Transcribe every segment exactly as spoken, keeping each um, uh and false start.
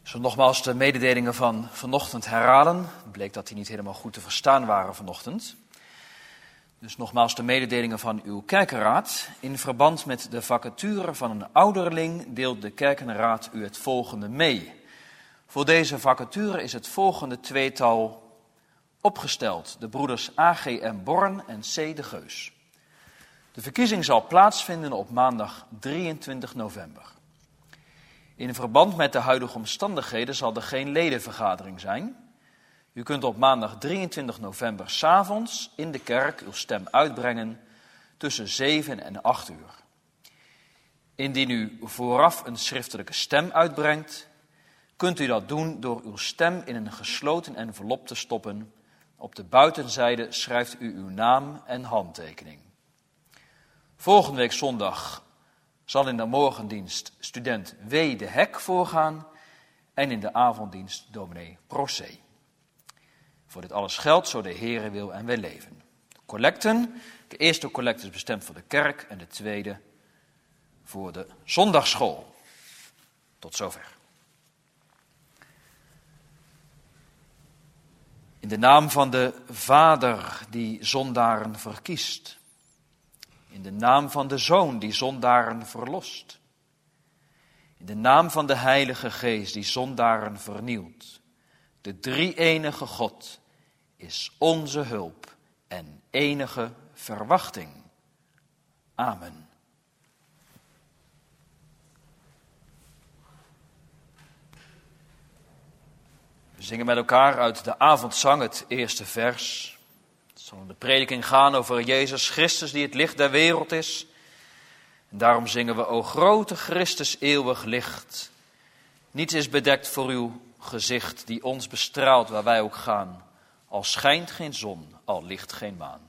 Zo nogmaals de mededelingen van vanochtend herhalen. Het bleek dat die niet helemaal goed te verstaan waren vanochtend. Dus nogmaals de mededelingen van uw kerkenraad. In verband met de vacature van een ouderling deelt de kerkenraad u het volgende mee. Voor deze vacature is het volgende tweetal opgesteld. De broeders A G M Born en C de Geus. De verkiezing zal plaatsvinden op maandag drieëntwintig november. In verband met de huidige omstandigheden zal er geen ledenvergadering zijn. U kunt op maandag drieëntwintig november 's avonds in de kerk uw stem uitbrengen tussen zeven en acht uur. Indien u vooraf een schriftelijke stem uitbrengt, kunt u dat doen door uw stem in een gesloten envelop te stoppen. Op de buitenzijde schrijft u uw naam en handtekening. Volgende week zondag zal in de morgendienst student W. de Hek voorgaan en in de avonddienst dominee Procé. Voor dit alles geldt, zo de Heere wil en wij leven. Collecten, de eerste collecte is bestemd voor de kerk en de tweede voor de zondagsschool. Tot zover. In de naam van de Vader die zondaren verkiest. In de naam van de Zoon die zondaren verlost. In de naam van de Heilige Geest die zondaren vernielt. De drie-enige God is onze hulp en enige verwachting. Amen. We zingen met elkaar uit de avondzang het eerste vers. Het zal in de prediking gaan over Jezus Christus die het licht der wereld is. En daarom zingen we, o grote Christus, eeuwig licht. Niets is bedekt voor uw gezicht die ons bestraalt waar wij ook gaan. Al schijnt geen zon, al licht geen maan.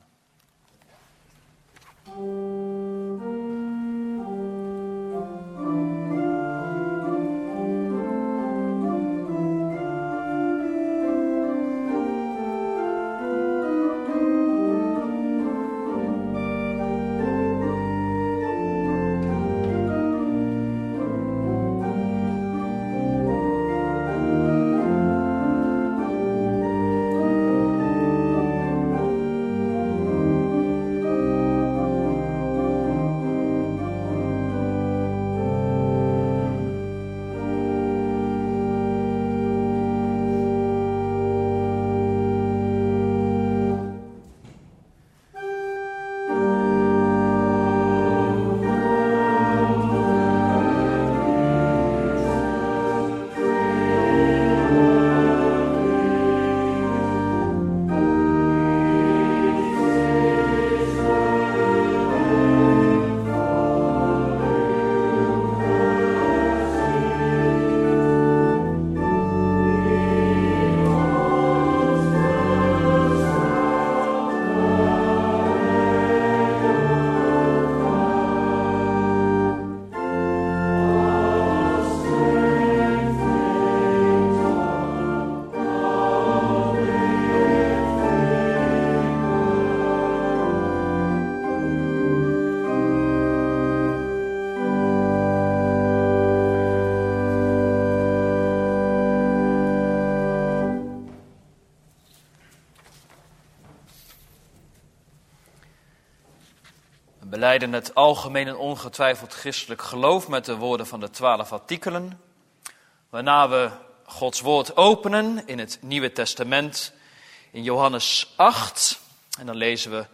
We belijden het algemeen en ongetwijfeld christelijk geloof met de woorden van de twaalf artikelen. Waarna we Gods woord openen in het Nieuwe Testament in Johannes acht. En dan lezen we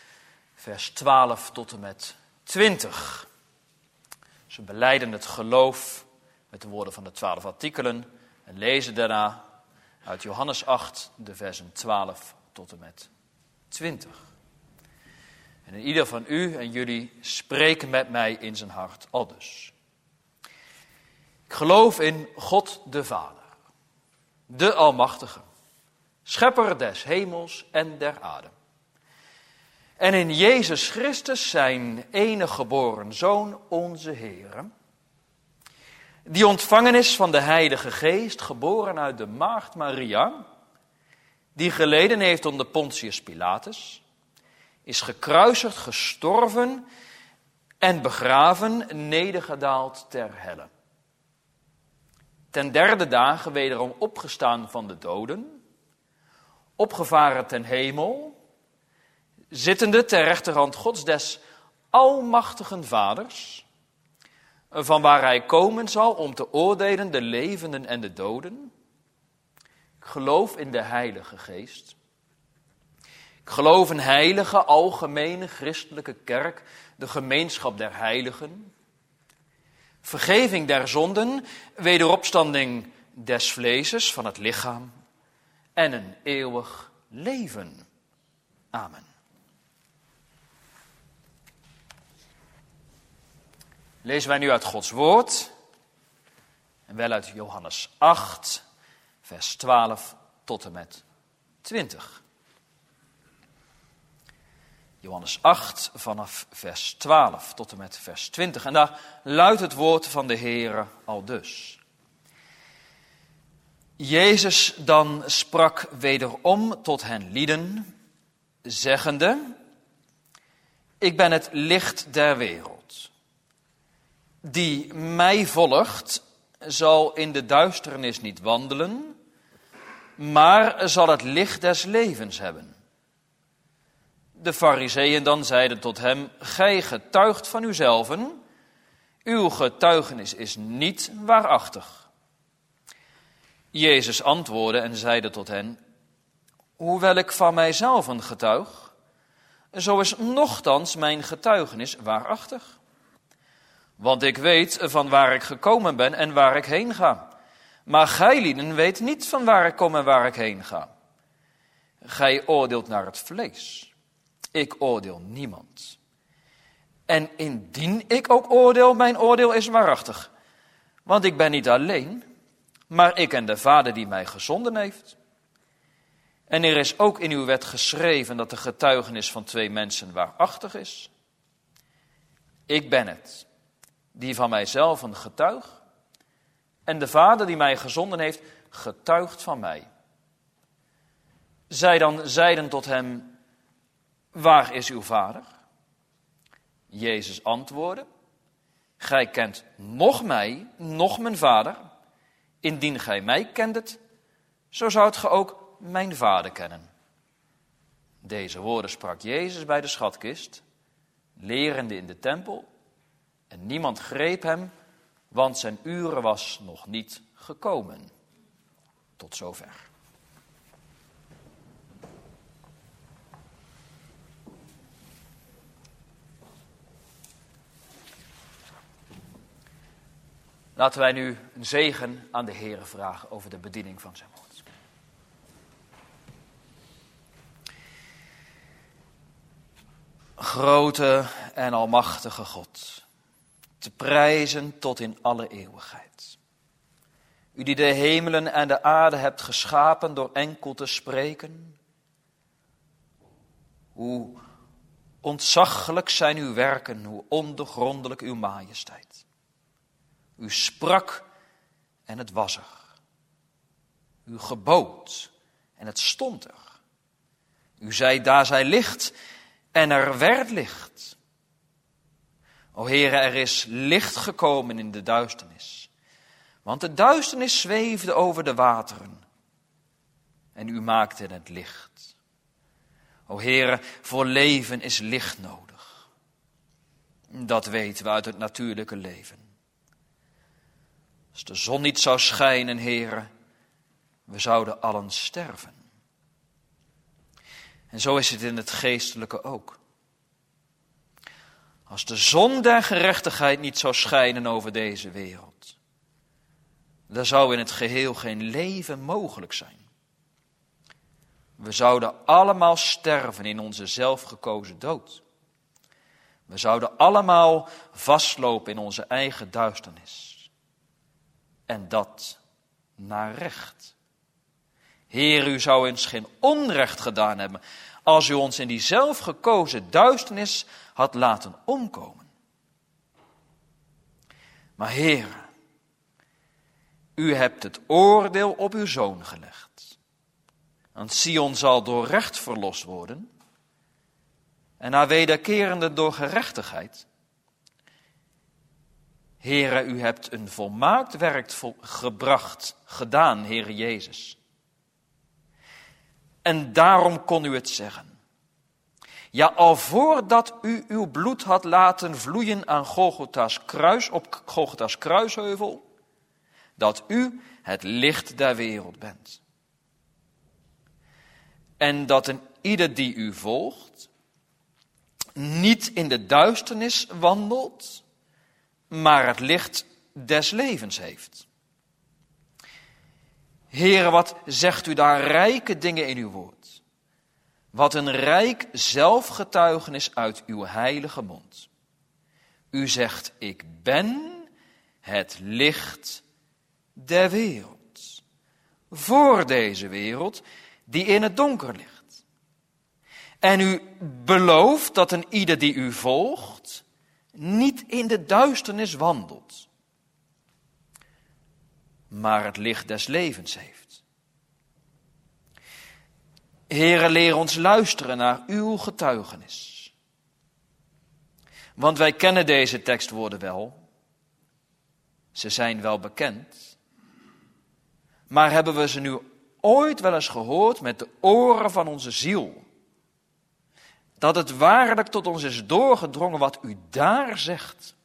vers twaalf tot en met twintig. Dus we belijden het geloof met de woorden van de twaalf artikelen. En lezen daarna uit Johannes acht de versen twaalf tot en met twintig. En ieder van u en jullie spreken met mij in zijn hart aldus. Ik geloof in God de Vader, de Almachtige, schepper des hemels en der aarde. En in Jezus Christus, zijn enige geboren Zoon, onze Heere, die ontvangen is van de Heilige Geest, geboren uit de maagd Maria, die geleden heeft onder Pontius Pilatus, is gekruisigd, gestorven en begraven, nedergedaald ter helle. ten derde dagen wederom opgestaan van de doden, opgevaren ten hemel, zittende ter rechterhand Gods des almachtigen Vaders, van waar hij komen zal om te oordelen de levenden en de doden. Ik geloof in de Heilige Geest. Ik geloof een heilige, algemene, christelijke kerk, de gemeenschap der heiligen, vergeving der zonden, wederopstanding des vleeses, van het lichaam, en een eeuwig leven. Amen. Lezen wij nu uit Gods woord, en wel uit Johannes acht, vers twaalf tot en met twintig. Johannes acht, vanaf vers twaalf tot en met vers twintig. En daar luidt het woord van de Heere aldus. Jezus dan sprak wederom tot hen lieden, zeggende: Ik ben het licht der wereld. Die mij volgt, zal in de duisternis niet wandelen, maar zal het licht des levens hebben. De Farizeeën dan zeiden tot hem: Gij getuigt van uzelven, uw getuigenis is niet waarachtig. Jezus antwoordde en zeide tot hen: Hoewel ik van mijzelven getuig, zo is nochtans mijn getuigenis waarachtig. Want ik weet van waar ik gekomen ben en waar ik heen ga. Maar gijlieden weet niet van waar ik kom en waar ik heen ga. Gij oordeelt naar het vlees. Ik oordeel niemand. En indien ik ook oordeel, mijn oordeel is waarachtig. Want ik ben niet alleen, maar ik en de Vader die mij gezonden heeft. En er is ook in uw wet geschreven dat de getuigenis van twee mensen waarachtig is. Ik ben het, die van mijzelf een getuig. En de Vader die mij gezonden heeft, getuigt van mij. Zij dan zeiden tot hem: Waar is uw Vader? Jezus antwoordde: Gij kent noch mij, noch mijn Vader. Indien gij mij kendet, zo zoudt ge ook mijn Vader kennen. Deze woorden sprak Jezus bij de schatkist, lerende in de tempel. En niemand greep hem, want zijn uren was nog niet gekomen. Tot zover. Laten wij nu een zegen aan de Heere vragen over de bediening van zijn woord. Grote en almachtige God, te prijzen tot in alle eeuwigheid. U die de hemelen en de aarde hebt geschapen door enkel te spreken. Hoe ontzaglijk zijn uw werken, hoe ondoorgrondelijk uw majesteit. U sprak en het was er. U gebood en het stond er. U zei: daar zij licht en er werd licht. O Heere, er is licht gekomen in de duisternis. Want de duisternis zweefde over de wateren. En u maakte het licht. O Heere, voor leven is licht nodig. Dat weten we uit het natuurlijke leven. Als de zon niet zou schijnen, Heere, we zouden allen sterven. En zo is het in het geestelijke ook. Als de zon der gerechtigheid niet zou schijnen over deze wereld, dan zou in het geheel geen leven mogelijk zijn. We zouden allemaal sterven in onze zelfgekozen dood. We zouden allemaal vastlopen in onze eigen duisternis. En dat naar recht. Heer, u zou ons geen onrecht gedaan hebben als u ons in die zelfgekozen duisternis had laten omkomen. Maar Heer, u hebt het oordeel op uw Zoon gelegd. Want Sion zal door recht verlost worden en haar wederkerende door gerechtigheid. Heere, u hebt een volmaakt werk vol- gebracht, gedaan, Heere Jezus. En daarom kon u het zeggen. Ja, al voordat u uw bloed had laten vloeien aan Golgotha's kruis, op Golgotha's kruisheuvel, dat u het licht der wereld bent. En dat een ieder die u volgt, niet in de duisternis wandelt, maar het licht des levens heeft. Heere, wat zegt u daar rijke dingen in uw woord. Wat een rijk zelfgetuigenis uit uw heilige mond. U zegt, ik ben het licht der wereld. Voor deze wereld die in het donker ligt. En u belooft dat een ieder die u volgt niet in de duisternis wandelt, maar het licht des levens heeft. Heere, leer ons luisteren naar uw getuigenis. Want wij kennen deze tekstwoorden wel. Ze zijn wel bekend. Maar hebben we ze nu ooit wel eens gehoord met de oren van onze ziel? Dat het waarlijk tot ons is doorgedrongen wat u daar zegt.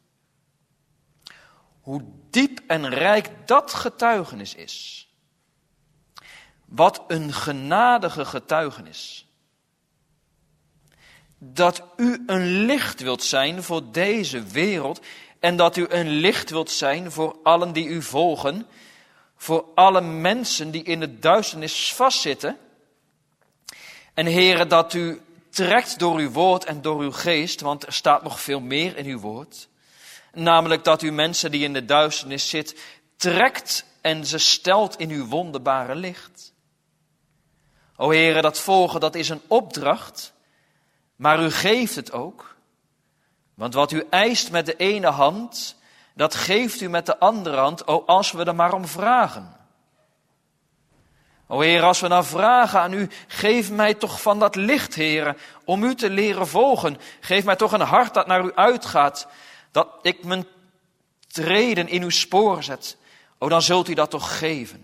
Hoe diep en rijk dat getuigenis is. Wat een genadige getuigenis. Dat u een licht wilt zijn voor deze wereld. En dat u een licht wilt zijn voor allen die u volgen. Voor alle mensen die in de duisternis vastzitten. En Heere, dat u trekt door uw woord en door uw geest. Want er staat nog veel meer in uw woord. Namelijk dat u mensen die in de duisternis zitten trekt en ze stelt in uw wonderbare licht. O Heere, dat volgen, dat is een opdracht, maar u geeft het ook. Want wat u eist met de ene hand, dat geeft u met de andere hand, o als we er maar om vragen. O Heere, als we nou vragen aan u, geef mij toch van dat licht, Heere, om u te leren volgen. Geef mij toch een hart dat naar u uitgaat, dat ik mijn treden in uw spoor zet. O, dan zult u dat toch geven.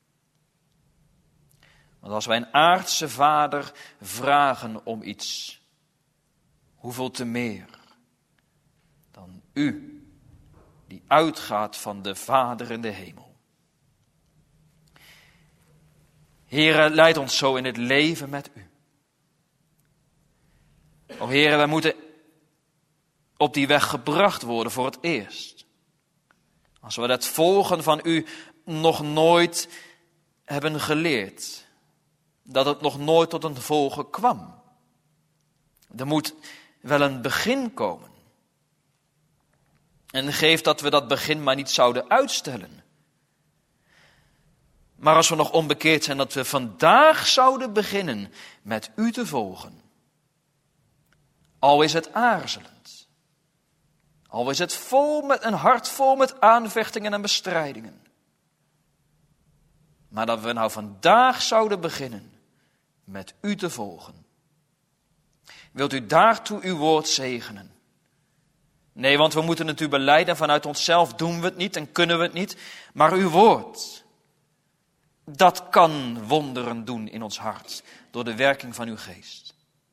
Want als wij een aardse vader vragen om iets, hoeveel te meer dan u, die uitgaat van de Vader in de hemel. Heere, leid ons zo in het leven met u. O Heere, wij moeten op die weg gebracht worden voor het eerst. Als we het volgen van u nog nooit hebben geleerd. Dat het nog nooit tot een volgen kwam. Er moet wel een begin komen. En geef dat we dat begin maar niet zouden uitstellen. Maar als we nog onbekeerd zijn, dat we vandaag zouden beginnen met u te volgen. Al is het aarzelend. Al is het vol met een hart vol met aanvechtingen en bestrijdingen. Maar dat we nou vandaag zouden beginnen met u te volgen. Wilt u daartoe uw woord zegenen? Nee, want we moeten het u belijden. Vanuit onszelf doen we het niet en kunnen we het niet. Maar uw woord, dat kan wonderen doen in ons hart. Door de werking van uw geest.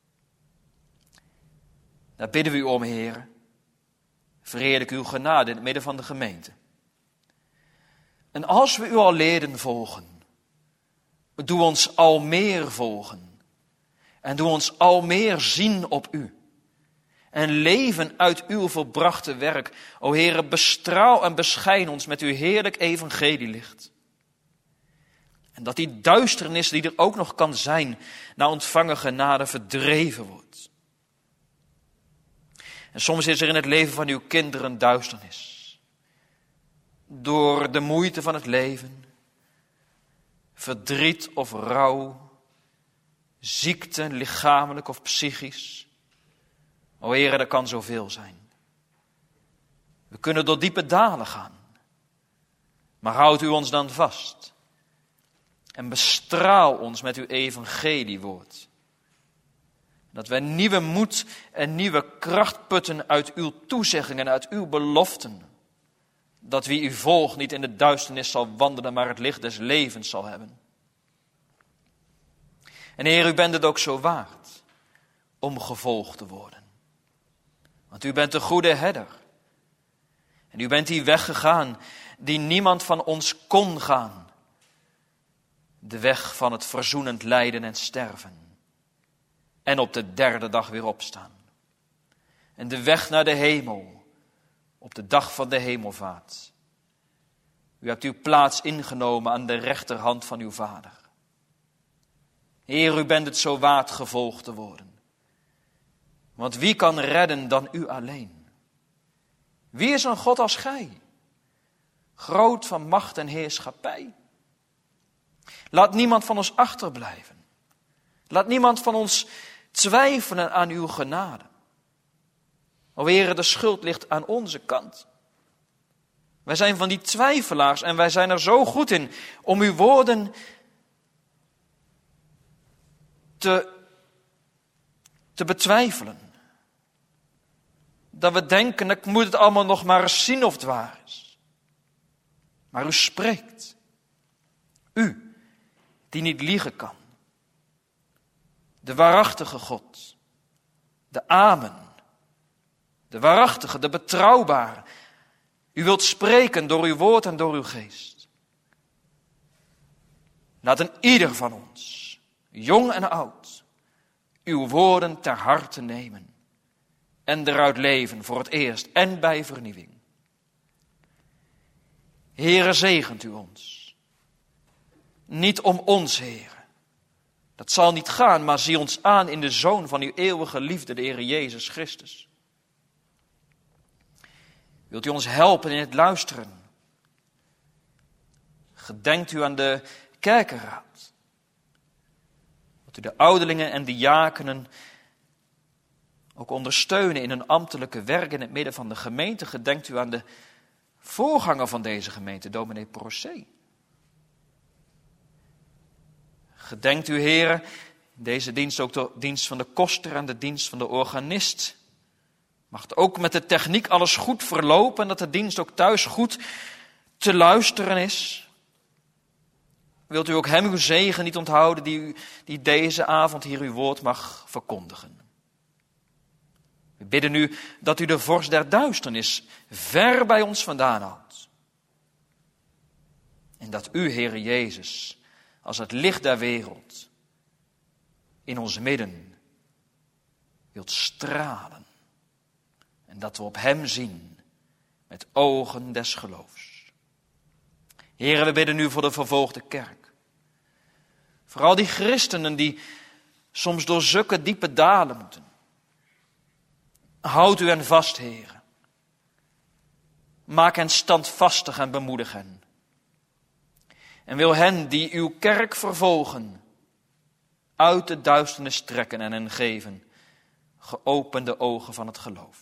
Daar bidden we u om, Heer. Verheerlijk uw genade in het midden van de gemeente. En als we u al leerden volgen, doe ons al meer volgen. En doe ons al meer zien op u. En leven uit uw volbrachte werk. O Heere, bestraal en beschijn ons met uw heerlijk evangelielicht. En dat die duisternis die er ook nog kan zijn, na ontvangen genade verdreven wordt. En soms is er in het leven van uw kinderen duisternis. Door de moeite van het leven, verdriet of rouw, ziekte, lichamelijk of psychisch. O Heere, er kan zoveel zijn. We kunnen door diepe dalen gaan. Maar houdt u ons dan vast. En bestraal ons met uw evangeliewoord. Dat wij nieuwe moed en nieuwe kracht putten uit uw toezeggingen en uit uw beloften. dat wie u volgt niet in de duisternis zal wandelen, maar het licht des levens zal hebben. En Heer, u bent het ook zo waard om gevolgd te worden. Want u bent de goede herder. En u bent die weg gegaan die niemand van ons kon gaan. De weg van het verzoenend lijden en sterven. En op de derde dag weer opstaan. En de weg naar de hemel. Op de dag van de hemelvaart. U hebt uw plaats ingenomen aan de rechterhand van uw Vader. Heer, u bent het zo waard gevolgd te worden. Want wie kan redden dan u alleen? Wie is een God als gij? Groot van macht en heerschappij. Laat niemand van ons achterblijven. Laat niemand van ons twijfelen aan uw genade. O Heere, de schuld ligt aan onze kant. Wij zijn van die twijfelaars en wij zijn er zo goed in om uw woorden te, te betwijfelen. Dat we denken, ik moet het allemaal nog maar eens zien of het waar is. Maar u spreekt. U, die niet liegen kan. De waarachtige God. De Amen. De waarachtige, de betrouwbare. U wilt spreken door uw woord en door uw geest. Laat een ieder van ons, jong en oud, uw woorden ter harte nemen. En eruit leven voor het eerst en bij vernieuwing. Heere, zegent u ons. Niet om ons, Heere. Dat zal niet gaan, maar zie ons aan in de Zoon van uw eeuwige liefde, de Heere Jezus Christus. Wilt u ons helpen in het luisteren? Gedenkt u aan de kerkenraad. Dat u de ouderlingen en de diakenen ook ondersteunen in hun ambtelijke werk in het midden van de gemeente. Gedenkt u aan de voorganger van deze gemeente, dominee Procé. Gedenkt u, heren, in deze dienst ook de dienst van de koster en de dienst van de organist. Mag het ook met de techniek alles goed verlopen en dat de dienst ook thuis goed te luisteren is. Wilt u ook hem uw zegen niet onthouden die, u, die deze avond hier uw woord mag verkondigen. We bidden u dat u de vorst der duisternis ver bij ons vandaan houdt. En dat u, Heere Jezus, als het licht der wereld in ons midden wilt stralen. En dat we op hem zien met ogen des geloofs. Heere, we bidden u voor de vervolgde kerk. Vooral die christenen die soms door zulke diepe dalen moeten. Houd u hen vast, Heere. Maak hen standvastig en bemoedig hen. En wil hen die uw kerk vervolgen, uit de duisternis trekken en hen geven geopende ogen van het geloof.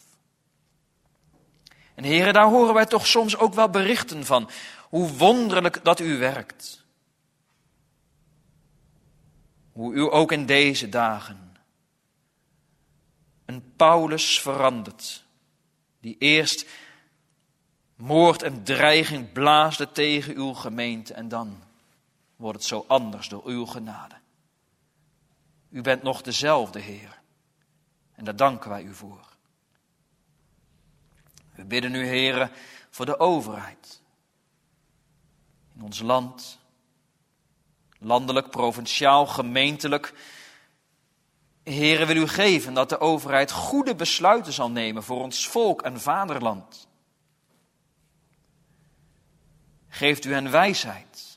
En Heere, daar horen wij toch soms ook wel berichten van, hoe wonderlijk dat u werkt. Hoe u ook in deze dagen een Paulus verandert, die eerst moord en dreiging blaasde tegen uw gemeente en dan wordt het zo anders door uw genade. U bent nog dezelfde, Heer, en daar danken wij u voor. We bidden u, Heere, voor de overheid in ons land, landelijk, provinciaal, gemeentelijk. Heere, wil u geven dat de overheid goede besluiten zal nemen voor ons volk en vaderland. Geeft u hen wijsheid.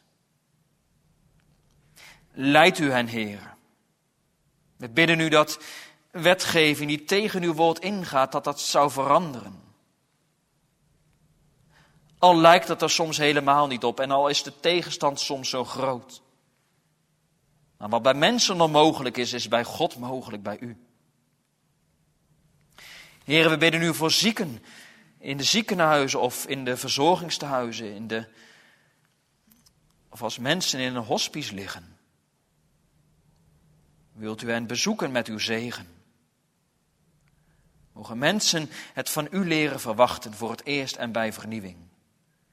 Leidt u hen, Heere. We bidden u dat wetgeving die tegen uw woord ingaat, dat dat zou veranderen. Al lijkt het er soms helemaal niet op en al is de tegenstand soms zo groot. Maar wat bij mensen onmogelijk is, is bij God mogelijk, bij u. Heere, we bidden u voor zieken in de ziekenhuizen of in de verzorgingstehuizen, in de, of als mensen in een hospice liggen. Wilt u hen bezoeken met uw zegen? Mogen mensen het van u leren verwachten voor het eerst en bij vernieuwing.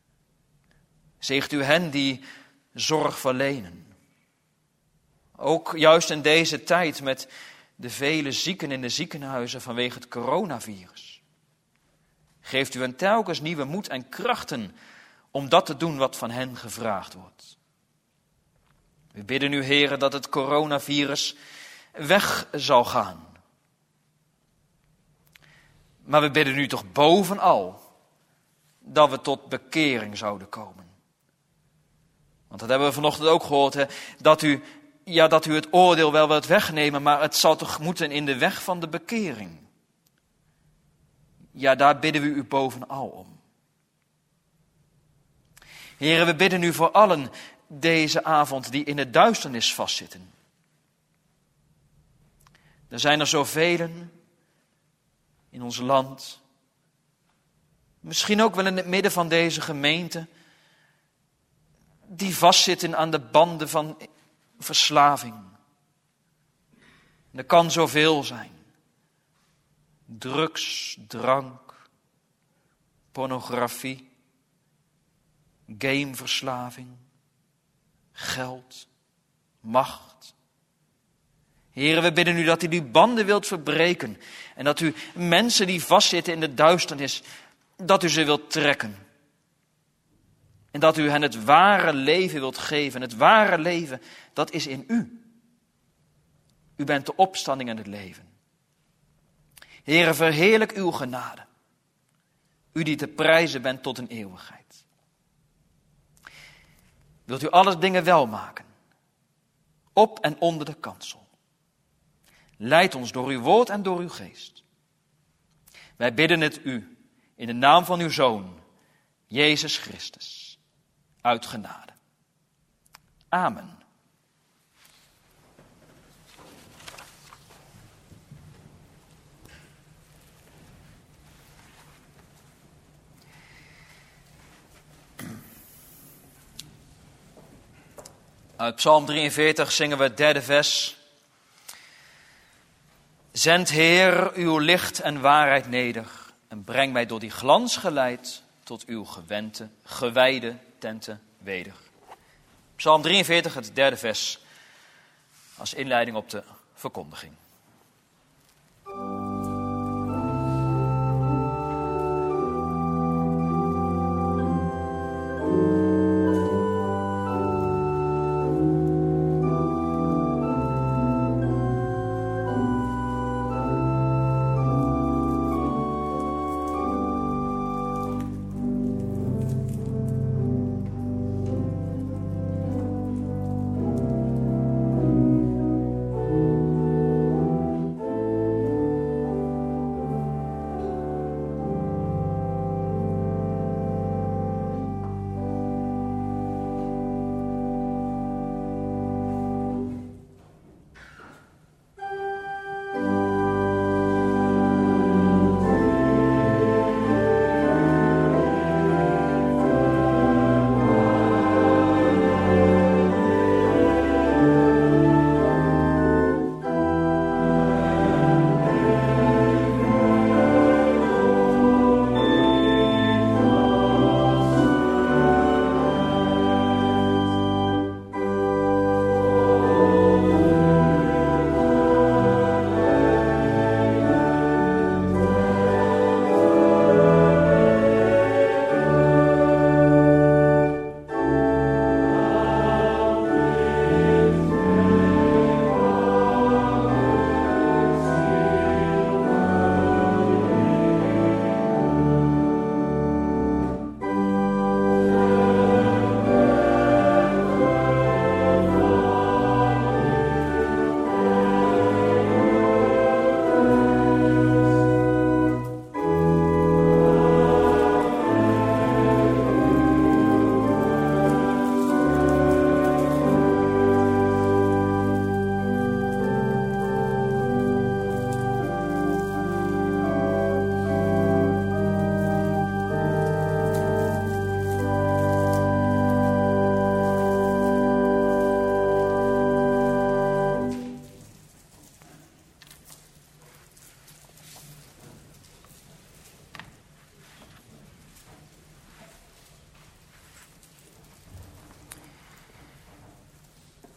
Zegent u hen die zorg verlenen. Ook juist in deze tijd met de vele zieken in de ziekenhuizen vanwege het coronavirus. Geeft u hen telkens nieuwe moed en krachten om dat te doen wat van hen gevraagd wordt. We bidden u, Heere, dat het coronavirus weg zal gaan. Maar we bidden u toch bovenal dat we tot bekering zouden komen. Want dat hebben we vanochtend ook gehoord, hè, dat u, ja, dat u het oordeel wel wilt wegnemen, maar het zal toch moeten in de weg van de bekering. Ja, daar bidden we u bovenal om. Heren, we bidden u voor allen deze avond die in de duisternis vastzitten. Er zijn er zoveel in ons land, misschien ook wel in het midden van deze gemeente, die vastzitten aan de banden van verslaving. Er kan zoveel zijn. Drugs, drank, pornografie, gameverslaving, geld, macht. Heren, we bidden u dat u die banden wilt verbreken en dat u mensen die vastzitten in de duisternis, dat u ze wilt trekken. En dat u hen het ware leven wilt geven. Het ware leven, dat is in u. U bent de opstanding en het leven. Heere, verheerlijk uw genade. U die te prijzen bent tot een eeuwigheid. Wilt u alle dingen wel maken. Op en onder de kansel. Leid ons door uw woord en door uw geest. Wij bidden het u in de naam van uw Zoon, Jezus Christus. Uit genade. Amen. Uit Psalm drieënveertig zingen we het derde vers. Zend, Heer, uw licht en waarheid neder en breng mij door die glans geleid tot uw gewente, gewijde tenten weder. Psalm drieënveertig, het derde vers, als inleiding op de verkondiging.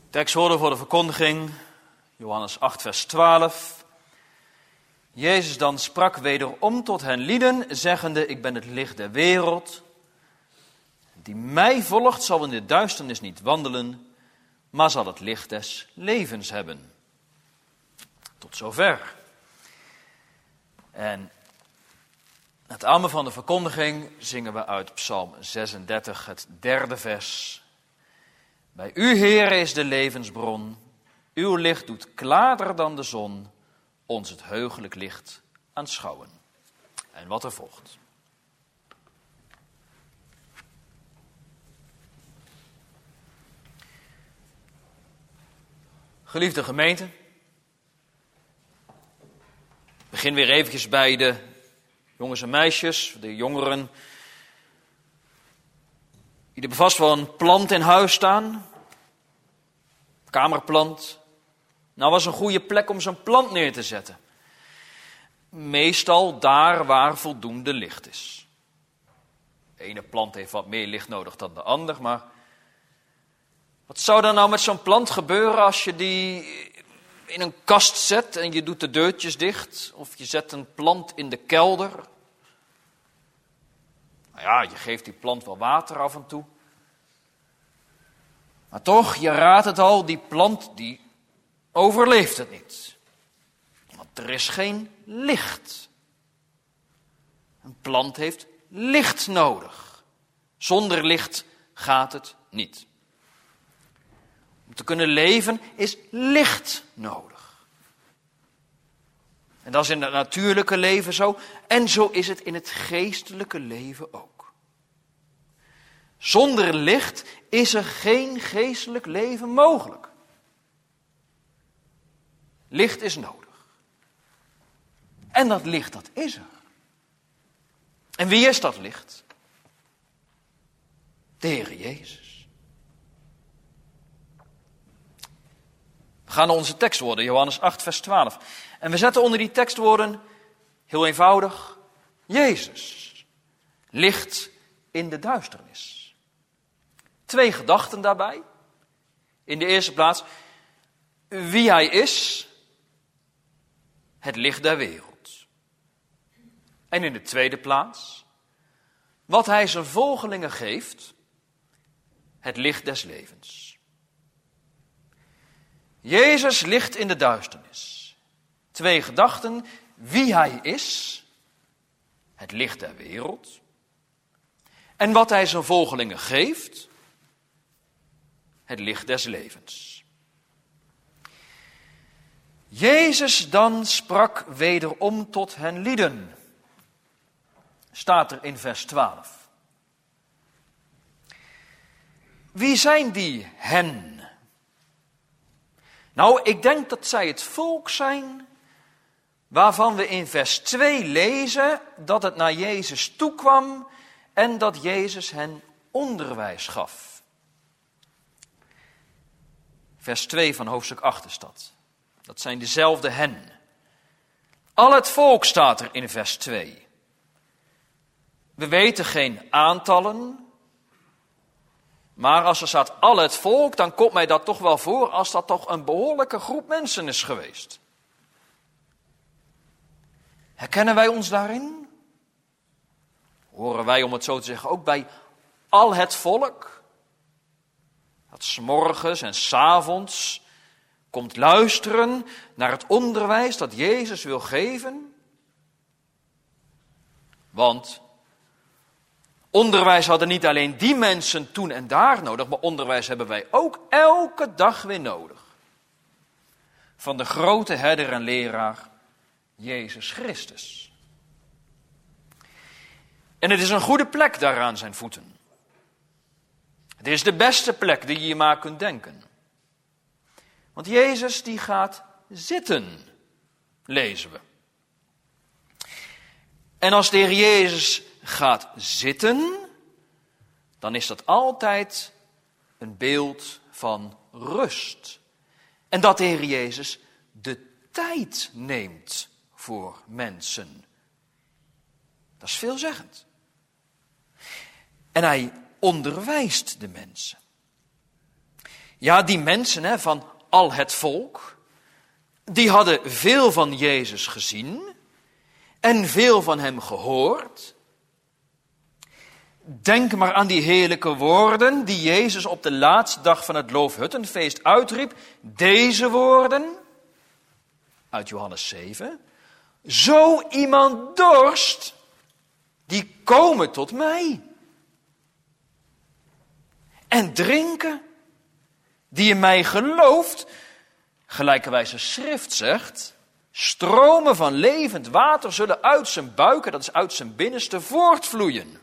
Tekstwoorden voor de verkondiging, Johannes acht, vers twaalf. Jezus dan sprak wederom tot hen lieden, zeggende, ik ben het licht der wereld. Die mij volgt zal in de duisternis niet wandelen, maar zal het licht des levens hebben. Tot zover. En het amen van de verkondiging zingen we uit Psalm zesendertig, het derde vers. Bij u, Heere, is de levensbron. Uw licht doet klaarder dan de zon ons het heugelijk licht aanschouwen. En wat er volgt. Geliefde gemeente, begin weer eventjes bij de jongens en meisjes, de jongeren, die hebben vast wel een plant in huis staan, kamerplant. Nou was een goede plek om zo'n plant neer te zetten. Meestal daar waar voldoende licht is. De ene plant heeft wat meer licht nodig dan de ander, maar wat zou er nou met zo'n plant gebeuren als je die in een kast zet en je doet de deurtjes dicht? Of je zet een plant in de kelder? Nou ja, je geeft die plant wel water af en toe. Maar toch, je raadt het al, die plant die overleeft het niet. Want er is geen licht. Een plant heeft licht nodig. Zonder licht gaat het niet. Om te kunnen leven is licht nodig. En dat is in het natuurlijke leven zo. En zo is het in het geestelijke leven ook. Zonder licht is er geen geestelijk leven mogelijk. Licht is nodig. En dat licht, dat is er. En wie is dat licht? De Heere Jezus. We gaan naar onze tekstwoorden, Johannes acht, vers twaalf. En we zetten onder die tekstwoorden, heel eenvoudig, Jezus. Licht in de duisternis. Twee gedachten daarbij. In de eerste plaats, wie hij is, het licht der wereld. En in de tweede plaats, wat hij zijn volgelingen geeft, het licht des levens. Jezus licht in de duisternis. Twee gedachten, wie hij is, het licht der wereld. En wat hij zijn volgelingen geeft, het licht des levens. Jezus dan sprak wederom tot hen lieden. Staat er in vers twaalf. Wie zijn die hen? Nou, ik denk dat zij het volk zijn waarvan we in vers twee lezen dat het naar Jezus toekwam en dat Jezus hen onderwijs gaf. Vers twee van hoofdstuk acht is dat. Dat zijn dezelfde hen. Al het volk staat er in vers twee. We weten geen aantallen. Maar als er staat al het volk, dan komt mij dat toch wel voor als dat toch een behoorlijke groep mensen is geweest. Herkennen wij ons daarin? Horen wij, om het zo te zeggen, ook bij al het volk? Dat 's morgens en 's avonds komt luisteren naar het onderwijs dat Jezus wil geven? Want onderwijs hadden niet alleen die mensen toen en daar nodig, maar onderwijs hebben wij ook elke dag weer nodig. Van de grote herder en leraar, Jezus Christus. En het is een goede plek daar aan zijn voeten. Het is de beste plek die je je maar kunt denken. Want Jezus die gaat zitten, lezen we. En als de Heer Jezus gaat zitten, dan is dat altijd een beeld van rust. En dat de Heer Jezus de tijd neemt voor mensen. Dat is veelzeggend. En hij onderwijst de mensen. Ja, die mensen hè, van al het volk, die hadden veel van Jezus gezien en veel van hem gehoord. Denk maar aan die heerlijke woorden die Jezus op de laatste dag van het Loofhuttenfeest uitriep. Deze woorden uit Johannes zeven. Zo iemand dorst, die komen tot mij. En drinken, die in mij gelooft, gelijkerwijs de schrift zegt, stromen van levend water zullen uit zijn buik, dat is uit zijn binnenste, voortvloeien.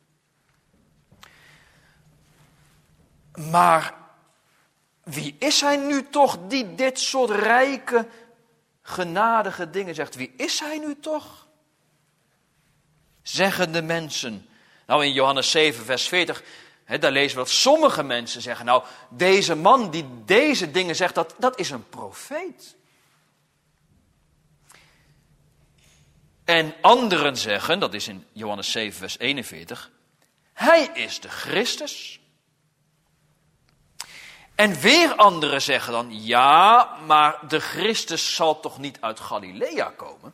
Maar wie is hij nu toch die dit soort rijke, genadige dingen zegt? Wie is hij nu toch? Zeggen de mensen. Nou, in Johannes zeven, vers veertig, hè, daar lezen we dat sommige mensen zeggen, nou, deze man die deze dingen zegt, dat, dat is een profeet. En anderen zeggen, dat is in Johannes zeven, vers eenenveertig, hij is de Christus. En weer anderen zeggen dan, ja, maar de Christus zal toch niet uit Galilea komen?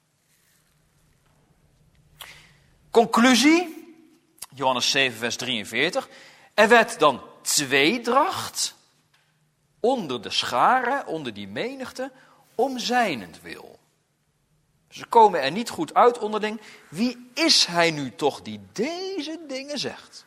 Conclusie, Johannes zeven, vers drieënveertig. Er werd dan tweedracht onder de scharen, onder die menigte, om zijnentwil. Ze komen er niet goed uit onderling. Wie is hij nu toch die deze dingen zegt?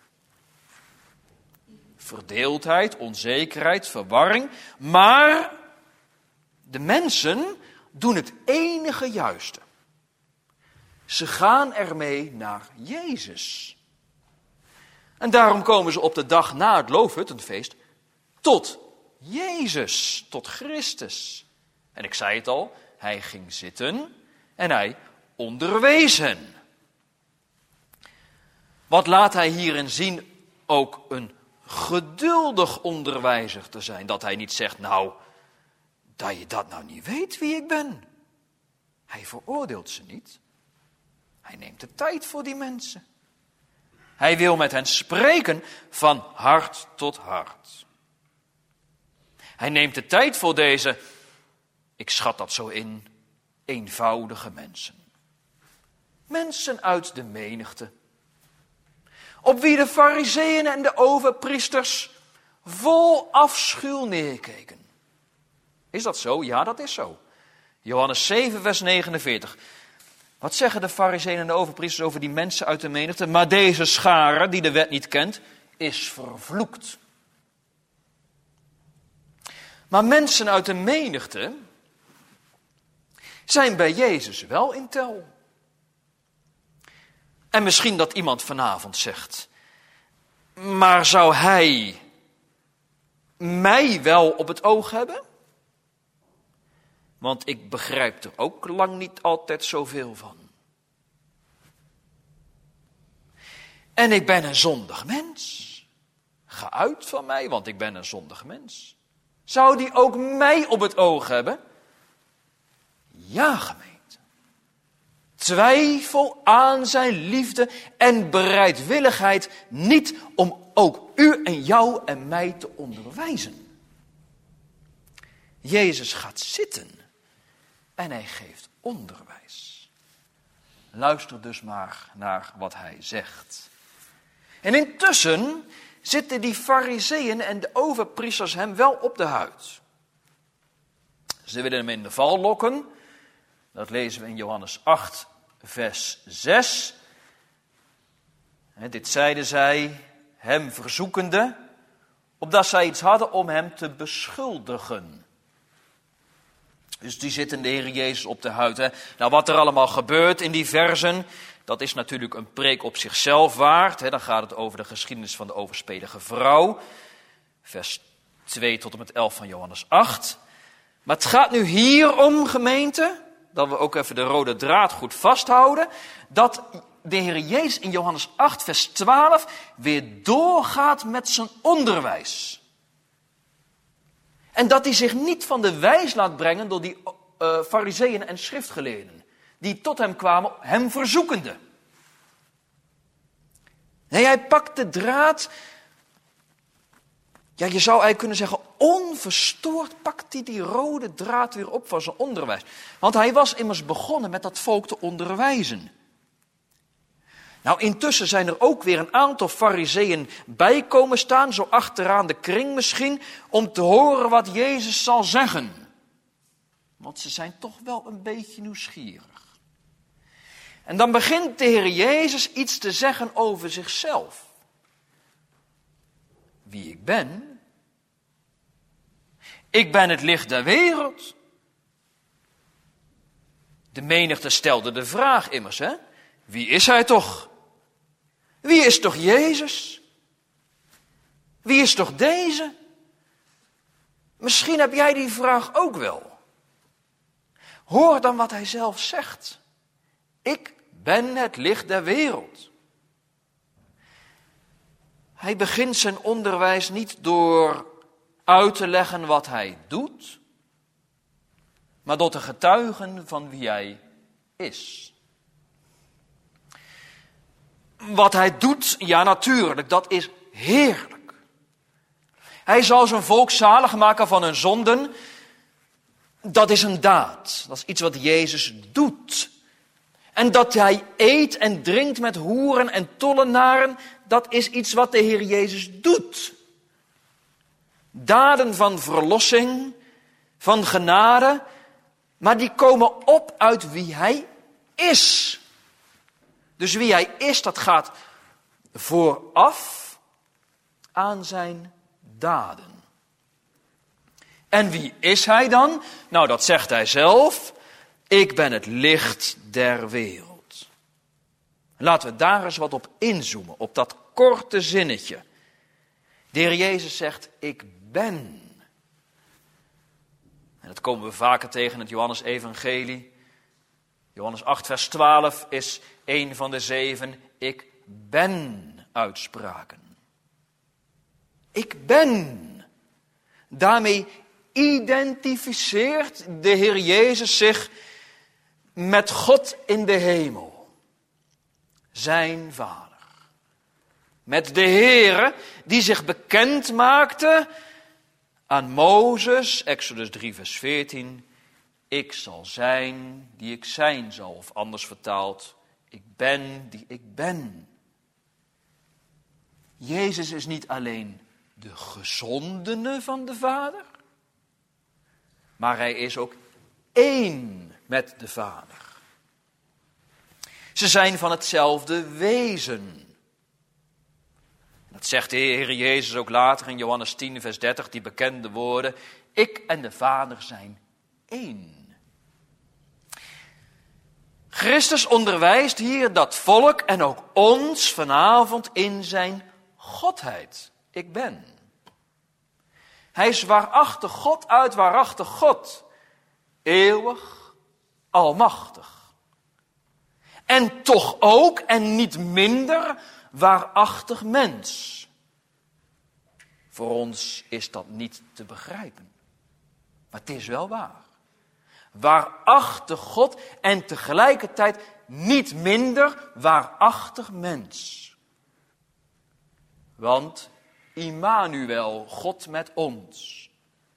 Verdeeldheid, onzekerheid, verwarring. Maar de mensen doen het enige juiste. Ze gaan ermee naar Jezus. En daarom komen ze op de dag na het Loofhuttenfeest tot Jezus, tot Christus. En ik zei het al, hij ging zitten en hij onderwees hen. Wat laat hij hierin zien? Ook een geduldig onderwijzer te zijn. Dat hij niet zegt, nou, dat je dat nou niet weet wie ik ben. Hij veroordeelt ze niet. Hij neemt de tijd voor die mensen. Hij wil met hen spreken van hart tot hart. Hij neemt de tijd voor deze, ik schat dat zo in, eenvoudige mensen. Mensen uit de menigte. Op wie de farizeeën en de overpriesters vol afschuw neerkeken. Is dat zo? Ja, dat is zo. Johannes zeven, vers negenenveertig. Wat zeggen de farizeeën en de overpriesters over die mensen uit de menigte? Maar deze schare, die de wet niet kent, is vervloekt. Maar mensen uit de menigte zijn bij Jezus wel in tel. En misschien dat iemand vanavond zegt, maar zou hij mij wel op het oog hebben? Want ik begrijp er ook lang niet altijd zoveel van. En ik ben een zondig mens. Ga uit van mij, want ik ben een zondig mens. Zou die ook mij op het oog hebben? Ja, gemeente. Twijfel aan zijn liefde en bereidwilligheid niet om ook u en jou en mij te onderwijzen. Jezus gaat zitten en hij geeft onderwijs. Luister dus maar naar wat hij zegt. En intussen zitten die farizeeën en de overpriesters hem wel op de huid. Ze willen hem in de val lokken. Dat lezen we in Johannes acht, vers zes. Dit zeiden zij, hem verzoekende, opdat zij iets hadden om hem te beschuldigen. Dus die zitten de Heer Jezus op de huid. Hè. Nou, wat er allemaal gebeurt in die versen, dat is natuurlijk een preek op zichzelf waard. Hè. Dan gaat het over de geschiedenis van de overspelige vrouw. Vers twee tot en met elf van Johannes acht. Maar het gaat nu hier om, gemeente, dat we ook even de rode draad goed vasthouden, dat de Heer Jezus in Johannes acht, vers twaalf, weer doorgaat met zijn onderwijs. En dat hij zich niet van de wijs laat brengen door die uh, farizeeën en schriftgeleerden, die tot hem kwamen, hem verzoekende. Nee, hij pakt de draad Ja, je zou eigenlijk kunnen zeggen, onverstoord pakt hij die rode draad weer op van zijn onderwijs. Want hij was immers begonnen met dat volk te onderwijzen. Nou, intussen zijn er ook weer een aantal farizeeën bij komen staan, zo achteraan de kring misschien, om te horen wat Jezus zal zeggen. Want ze zijn toch wel een beetje nieuwsgierig. En dan begint de Heer Jezus iets te zeggen over zichzelf. Wie ik ben? Ik ben het licht der wereld. De menigte stelde de vraag immers, hè? Wie is hij toch? Wie is toch Jezus? Wie is toch deze? Misschien heb jij die vraag ook wel. Hoor dan wat hij zelf zegt. Ik ben het licht der wereld. Hij begint zijn onderwijs niet door uit te leggen wat hij doet, maar door te getuigen van wie hij is. Wat hij doet, ja natuurlijk, dat is heerlijk. Hij zal zijn volk zalig maken van hun zonden. Dat is een daad. Dat is iets wat Jezus doet. En dat hij eet en drinkt met hoeren en tollenaren, dat is iets wat de Heer Jezus doet. Daden van verlossing, van genade, maar die komen op uit wie hij is. Dus wie hij is, dat gaat vooraf aan zijn daden. En wie is hij dan? Nou, dat zegt hij zelf. Ik ben het licht der wereld. Laten we daar eens wat op inzoomen, op dat korte zinnetje. De Heer Jezus zegt, ik ben. En dat komen we vaker tegen in het Johannes-evangelie. Johannes acht vers twaalf is een van de zeven ik ben uitspraken. Ik ben. Daarmee identificeert de Heer Jezus zich met God in de hemel. Zijn Vader. Met de Heere die zich bekend maakte aan Mozes, Exodus drie vers veertien. Ik zal zijn die ik zijn zal, of anders vertaald, ik ben die ik ben. Jezus is niet alleen de gezondene van de Vader, maar hij is ook één met de Vader. Ze zijn van hetzelfde wezen. Dat zegt de Heer Jezus ook later in Johannes tien vers dertig, die bekende woorden. Ik en de Vader zijn één. Christus onderwijst hier dat volk en ook ons vanavond in zijn Godheid. Ik ben. Hij is waarachtig God uit waarachtig God. Eeuwig, almachtig. En toch ook, en niet minder, waarachtig mens. Voor ons is dat niet te begrijpen. Maar het is wel waar. Waarachtig God en tegelijkertijd niet minder waarachtig mens. Want Immanuel, God met ons.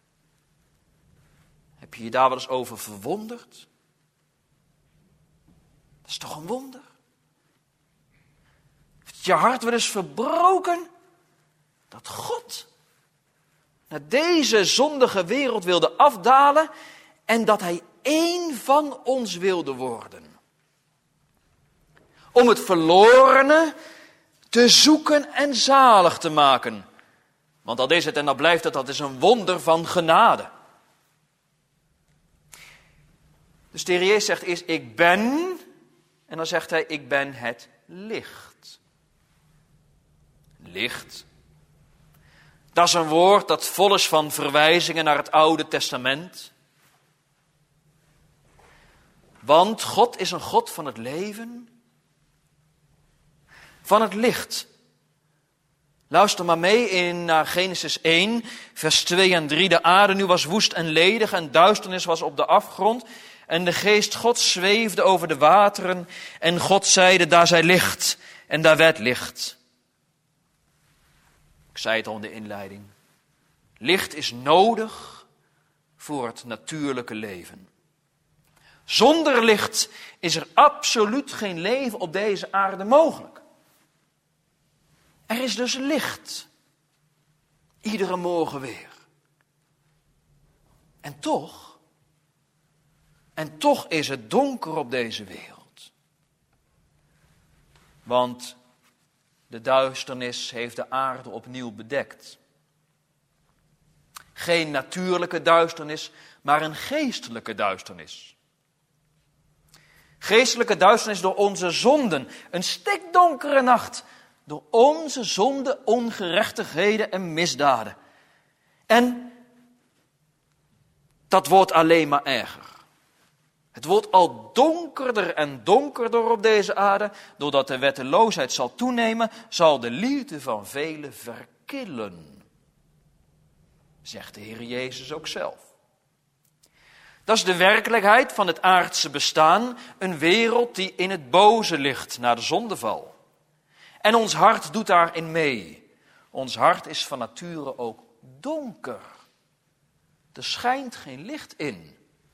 Heb je je daar wel eens over verwonderd? Dat is toch een wonder? Heeft je hart wel eens verbroken? Dat God naar deze zondige wereld wilde afdalen en dat hij één van ons wilde worden. Om het verlorene te zoeken en zalig te maken. Want dat is het en dat blijft het, dat is een wonder van genade. Dus de Heer Jezus zegt eerst, ik ben, en dan zegt hij, ik ben het licht. Licht. Dat is een woord dat vol is van verwijzingen naar het Oude Testament. Want God is een God van het leven, van het licht. Luister maar mee in naar Genesis één, vers twee en drie. De aarde nu was woest en ledig en duisternis was op de afgrond. En de geest Gods zweefde over de wateren. En God zeide, daar zij licht. En daar werd licht. Ik zei het al in de inleiding. Licht is nodig voor het natuurlijke leven. Zonder licht is er absoluut geen leven op deze aarde mogelijk. Er is dus licht. Iedere morgen weer. En toch, en toch is het donker op deze wereld. Want de duisternis heeft de aarde opnieuw bedekt. Geen natuurlijke duisternis, maar een geestelijke duisternis. Geestelijke duisternis door onze zonden. Een stikdonkere nacht door onze zonden, ongerechtigheden en misdaden. En dat wordt alleen maar erger. Het wordt al donkerder en donkerder op deze aarde. Doordat de wetteloosheid zal toenemen, zal de liefde van velen verkillen. Zegt de Heer Jezus ook zelf. Dat is de werkelijkheid van het aardse bestaan. Een wereld die in het boze ligt na de zondeval. En ons hart doet daarin mee. Ons hart is van nature ook donker. Er schijnt geen licht in.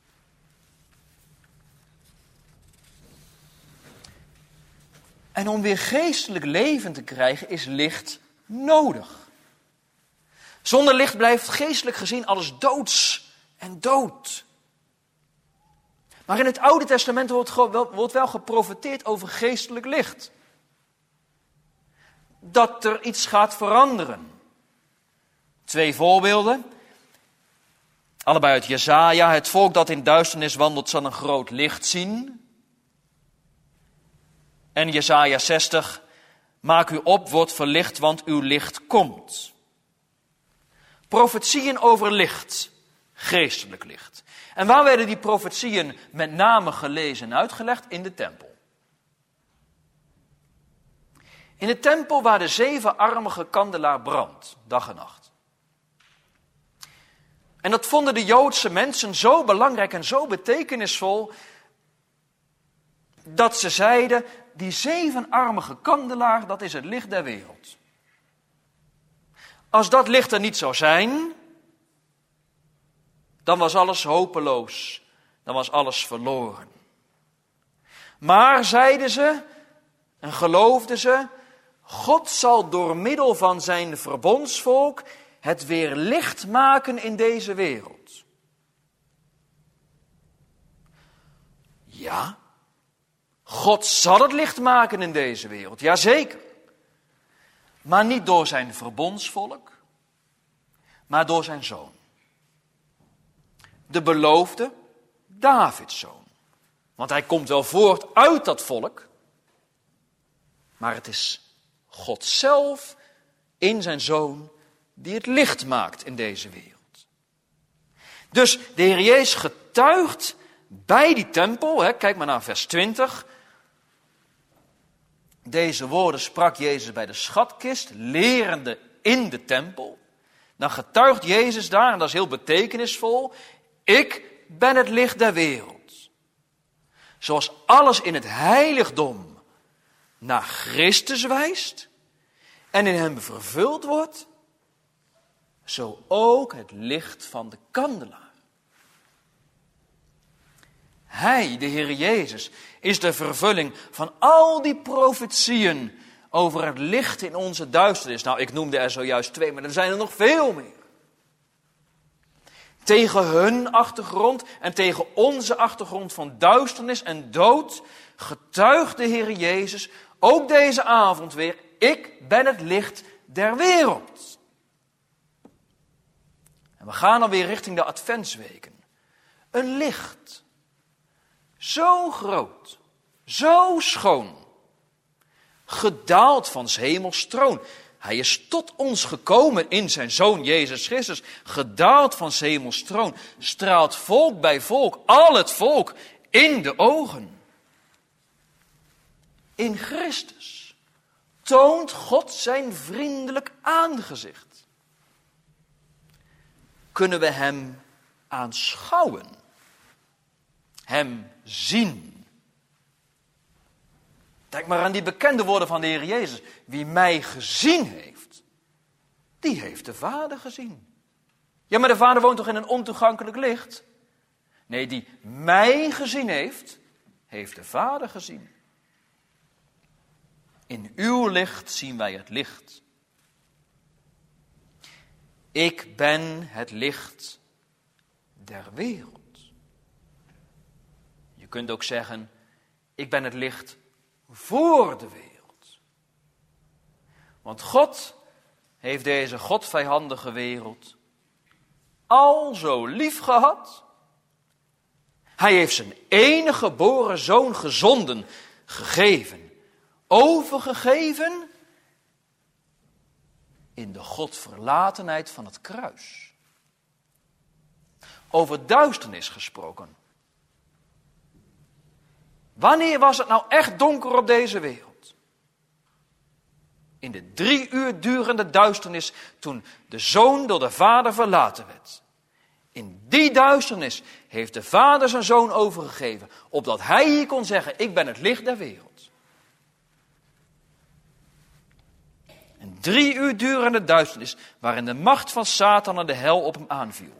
En om weer geestelijk leven te krijgen is licht nodig. Zonder licht blijft geestelijk gezien alles doods en dood. Maar in het Oude Testament wordt, wel, wordt wel geprofeteerd over geestelijk licht. Dat er iets gaat veranderen. Twee voorbeelden. Allebei uit Jesaja. Het volk dat in duisternis wandelt zal een groot licht zien. En Jesaja zestig. Maak u op, word verlicht, want uw licht komt. Profetieën over licht. Geestelijk licht. En waar werden die profetieën met name gelezen en uitgelegd? In de tempel. In de tempel waar de zevenarmige kandelaar brandt, dag en nacht. En dat vonden de Joodse mensen zo belangrijk en zo betekenisvol, dat ze zeiden, die zevenarmige kandelaar, dat is het licht der wereld. Als dat licht er niet zou zijn, dan was alles hopeloos, dan was alles verloren. Maar, zeiden ze, en geloofden ze, God zal door middel van zijn verbondsvolk het weer licht maken in deze wereld. Ja, God zal het licht maken in deze wereld, jazeker. Maar niet door zijn verbondsvolk, maar door zijn zoon. De beloofde Davids zoon. Want hij komt wel voort uit dat volk, maar het is God zelf in zijn zoon die het licht maakt in deze wereld. Dus de Heer Jezus getuigt bij die tempel, hè, kijk maar naar vers twintig. Deze woorden sprak Jezus bij de schatkist, lerende in de tempel. Dan getuigt Jezus daar, en dat is heel betekenisvol, ik ben het licht der wereld. Zoals alles in het heiligdom naar Christus wijst en in hem vervuld wordt, zo ook het licht van de kandelaar. Hij, de Heer Jezus, is de vervulling van al die profetieën over het licht in onze duisternis. Nou, ik noemde er zojuist twee, maar er zijn er nog veel meer. Tegen hun achtergrond en tegen onze achtergrond van duisternis en dood getuigt de Heer Jezus ook deze avond weer, ik ben het licht der wereld. En we gaan alweer richting de adventsweken. Een licht. Zo groot, zo schoon, gedaald van 's hemels troon. Hij is tot ons gekomen in zijn Zoon Jezus Christus, gedaald van 's hemels troon, straalt volk bij volk, al het volk, in de ogen. In Christus toont God zijn vriendelijk aangezicht. Kunnen we hem aanschouwen, hem zien. Denk maar aan die bekende woorden van de Heer Jezus. Wie mij gezien heeft, die heeft de Vader gezien. Ja, maar de Vader woont toch in een ontoegankelijk licht? Nee, die mij gezien heeft, heeft de Vader gezien. In uw licht zien wij het licht. Ik ben het licht der wereld. Je kunt ook zeggen, ik ben het licht voor de wereld. Want God heeft deze godvijandige wereld al zo lief gehad. Hij heeft zijn enige geboren zoon gezonden, gegeven, overgegeven in de godverlatenheid van het kruis. Over duisternis gesproken. Wanneer was het nou echt donker op deze wereld? In de drie uur durende duisternis toen de zoon door de vader verlaten werd. In die duisternis heeft de vader zijn zoon overgegeven, opdat hij hier kon zeggen, ik ben het licht der wereld. Een drie uur durende duisternis, waarin de macht van Satan en de hel op hem aanviel.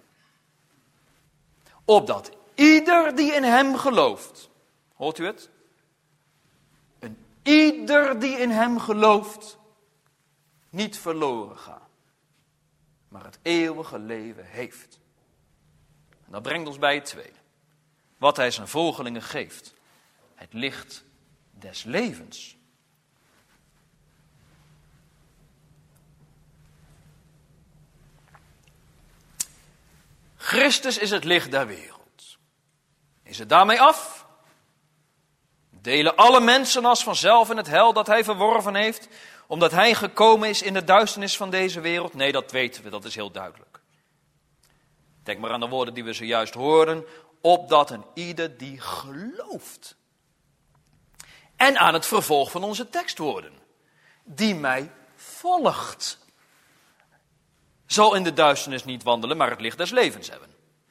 Opdat ieder die in hem gelooft, hoort u het? Een ieder die in hem gelooft, niet verloren gaat, maar het eeuwige leven heeft. En dat brengt ons bij het tweede. Wat hij zijn volgelingen geeft. Het licht des levens. Christus is het licht der wereld. Is het daarmee af? Delen alle mensen als vanzelf in het hel dat hij verworven heeft, omdat hij gekomen is in de duisternis van deze wereld? Nee, dat weten we, dat is heel duidelijk. Denk maar aan de woorden die we zojuist hoorden, opdat een ieder die gelooft. En aan het vervolg van onze tekstwoorden, die mij volgt, zal in de duisternis niet wandelen, maar het licht des levens hebben.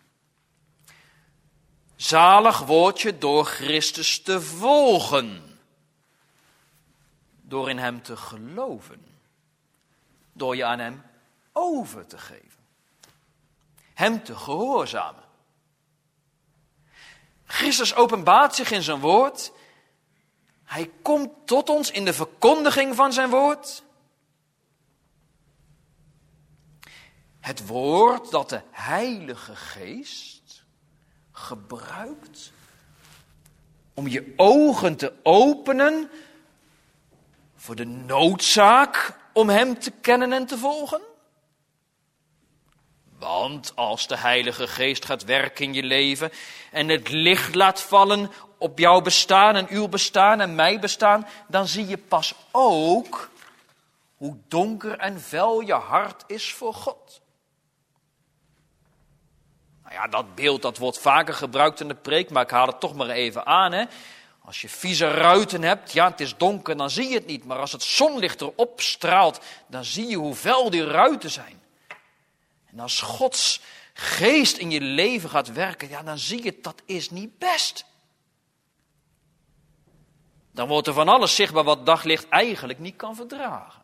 Zalig word je door Christus te volgen, door in hem te geloven, door je aan hem over te geven. Hem te gehoorzamen. Christus openbaart zich in zijn woord. Hij komt tot ons in de verkondiging van zijn woord. Het woord dat de Heilige Geest gebruikt om je ogen te openen voor de noodzaak om hem te kennen en te volgen. Want als de Heilige Geest gaat werken in je leven en het licht laat vallen op jouw bestaan en uw bestaan en mijn bestaan, dan zie je pas ook hoe donker en vuil je hart is voor God. Nou ja, dat beeld dat wordt vaker gebruikt in de preek, maar ik haal het toch maar even aan. Hè? Als je vieze ruiten hebt, ja het is donker, dan zie je het niet. Maar als het zonlicht erop straalt, dan zie je hoe vuil die ruiten zijn. En als Gods geest in je leven gaat werken, ja, dan zie je, dat is niet best. Dan wordt er van alles zichtbaar wat daglicht eigenlijk niet kan verdragen.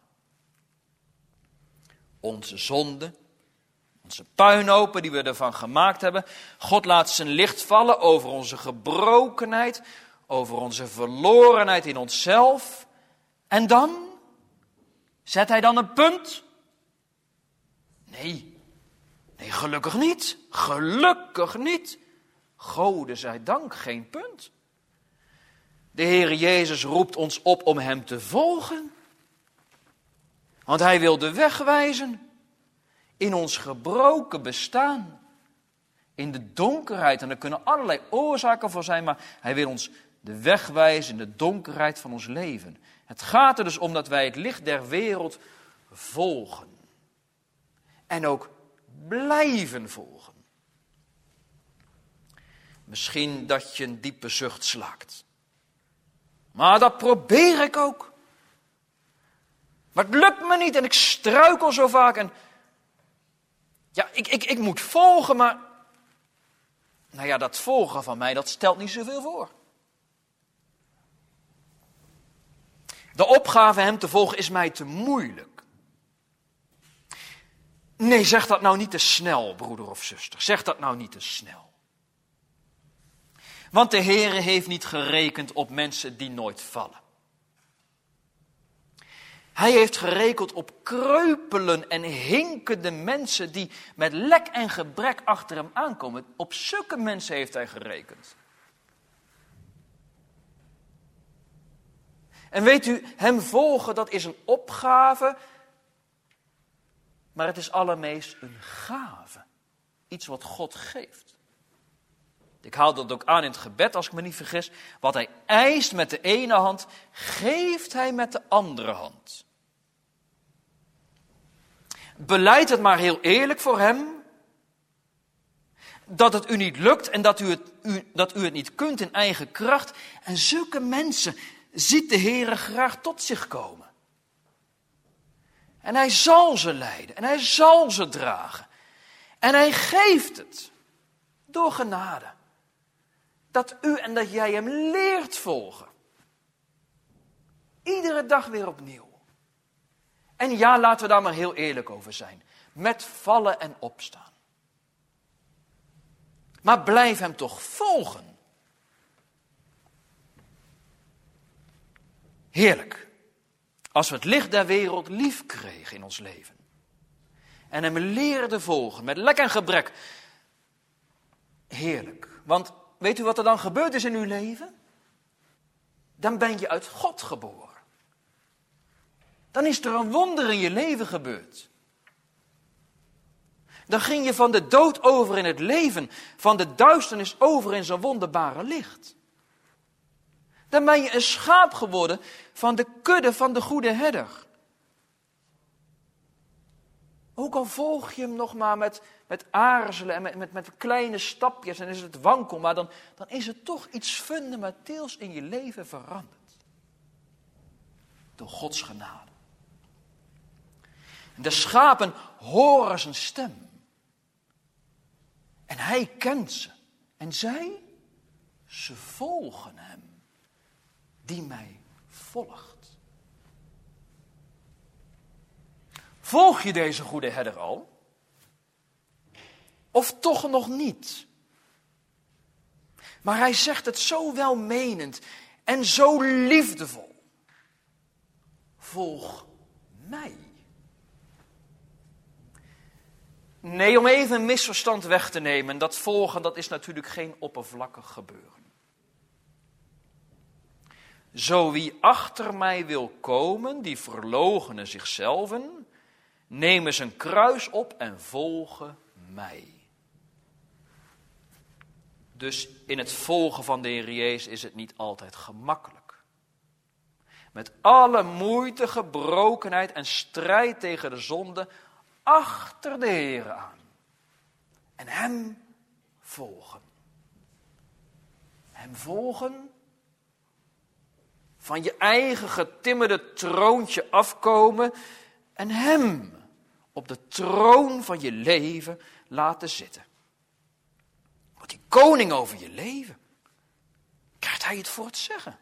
Onze zonde, onze puinhopen die we ervan gemaakt hebben. God laat zijn licht vallen over onze gebrokenheid, over onze verlorenheid in onszelf. En dan? Zet hij dan een punt? Nee. Nee, gelukkig niet. Gelukkig niet. Gode zij dank, geen punt. De Heer Jezus roept ons op om hem te volgen. Want hij wil de weg wijzen in ons gebroken bestaan. In de donkerheid. En er kunnen allerlei oorzaken voor zijn, maar hij wil ons de weg wijzen in de donkerheid van ons leven. Het gaat er dus om dat wij het licht der wereld volgen. En ook blijven volgen. Misschien dat je een diepe zucht slaakt. Maar dat probeer ik ook. Maar het lukt me niet en ik struikel zo vaak. En ja, ik, ik, ik moet volgen, maar nou ja, dat volgen van mij, dat stelt niet zoveel voor. De opgave hem te volgen is mij te moeilijk. Nee, zeg dat nou niet te snel, broeder of zuster. Zeg dat nou niet te snel. Want de Heere heeft niet gerekend op mensen die nooit vallen. Hij heeft gerekend op kreupelen en hinkende mensen die met lek en gebrek achter hem aankomen. Op zulke mensen heeft hij gerekend. En weet u, hem volgen, dat is een opgave, maar het is allermeest een gave. Iets wat God geeft. Ik haal dat ook aan in het gebed, als ik me niet vergis. Wat hij eist met de ene hand, geeft hij met de andere hand. Beleid het maar heel eerlijk voor hem, dat het u niet lukt en dat u het, u, dat u het niet kunt in eigen kracht. En zulke mensen ziet de Heere graag tot zich komen. En hij zal ze leiden en hij zal ze dragen. En hij geeft het door genade. Dat u en dat jij hem leert volgen. Iedere dag weer opnieuw. En ja, laten we daar maar heel eerlijk over zijn. Met vallen en opstaan. Maar blijf hem toch volgen. Heerlijk. Als we het licht der wereld lief kregen in ons leven. En hem leerden volgen met lek en gebrek. Heerlijk. Want weet u wat er dan gebeurd is in uw leven? Dan ben je uit God geboren. Dan is er een wonder in je leven gebeurd. Dan ging je van de dood over in het leven, van de duisternis over in zijn wonderbare licht. Dan ben je een schaap geworden van de kudde van de goede herder. Ook al volg je hem nog maar met, met aarzelen en met, met, met kleine stapjes en is het wankel, maar dan, dan is er toch iets fundamenteels in je leven veranderd. Door Gods genade. De schapen horen zijn stem. En hij kent ze. En zij, ze volgen hem. Die mij volgt. Volg je deze goede herder al? Of toch nog niet? Maar hij zegt het zo welmenend en zo liefdevol. Volg mij. Nee, om even een misverstand weg te nemen, dat volgen, dat is natuurlijk geen oppervlakkig gebeuren. Zo wie achter mij wil komen, die verloochenen zichzelven, nemen zijn kruis op en volgen mij. Dus in het volgen van de Heer Jezus is het niet altijd gemakkelijk. Met alle moeite, gebrokenheid en strijd tegen de zonde achter de Heer aan. En hem volgen. Hem volgen. Van je eigen getimmerde troontje afkomen. En hem op de troon van je leven laten zitten. Wordt die koning over je leven. Krijgt hij het voor het zeggen.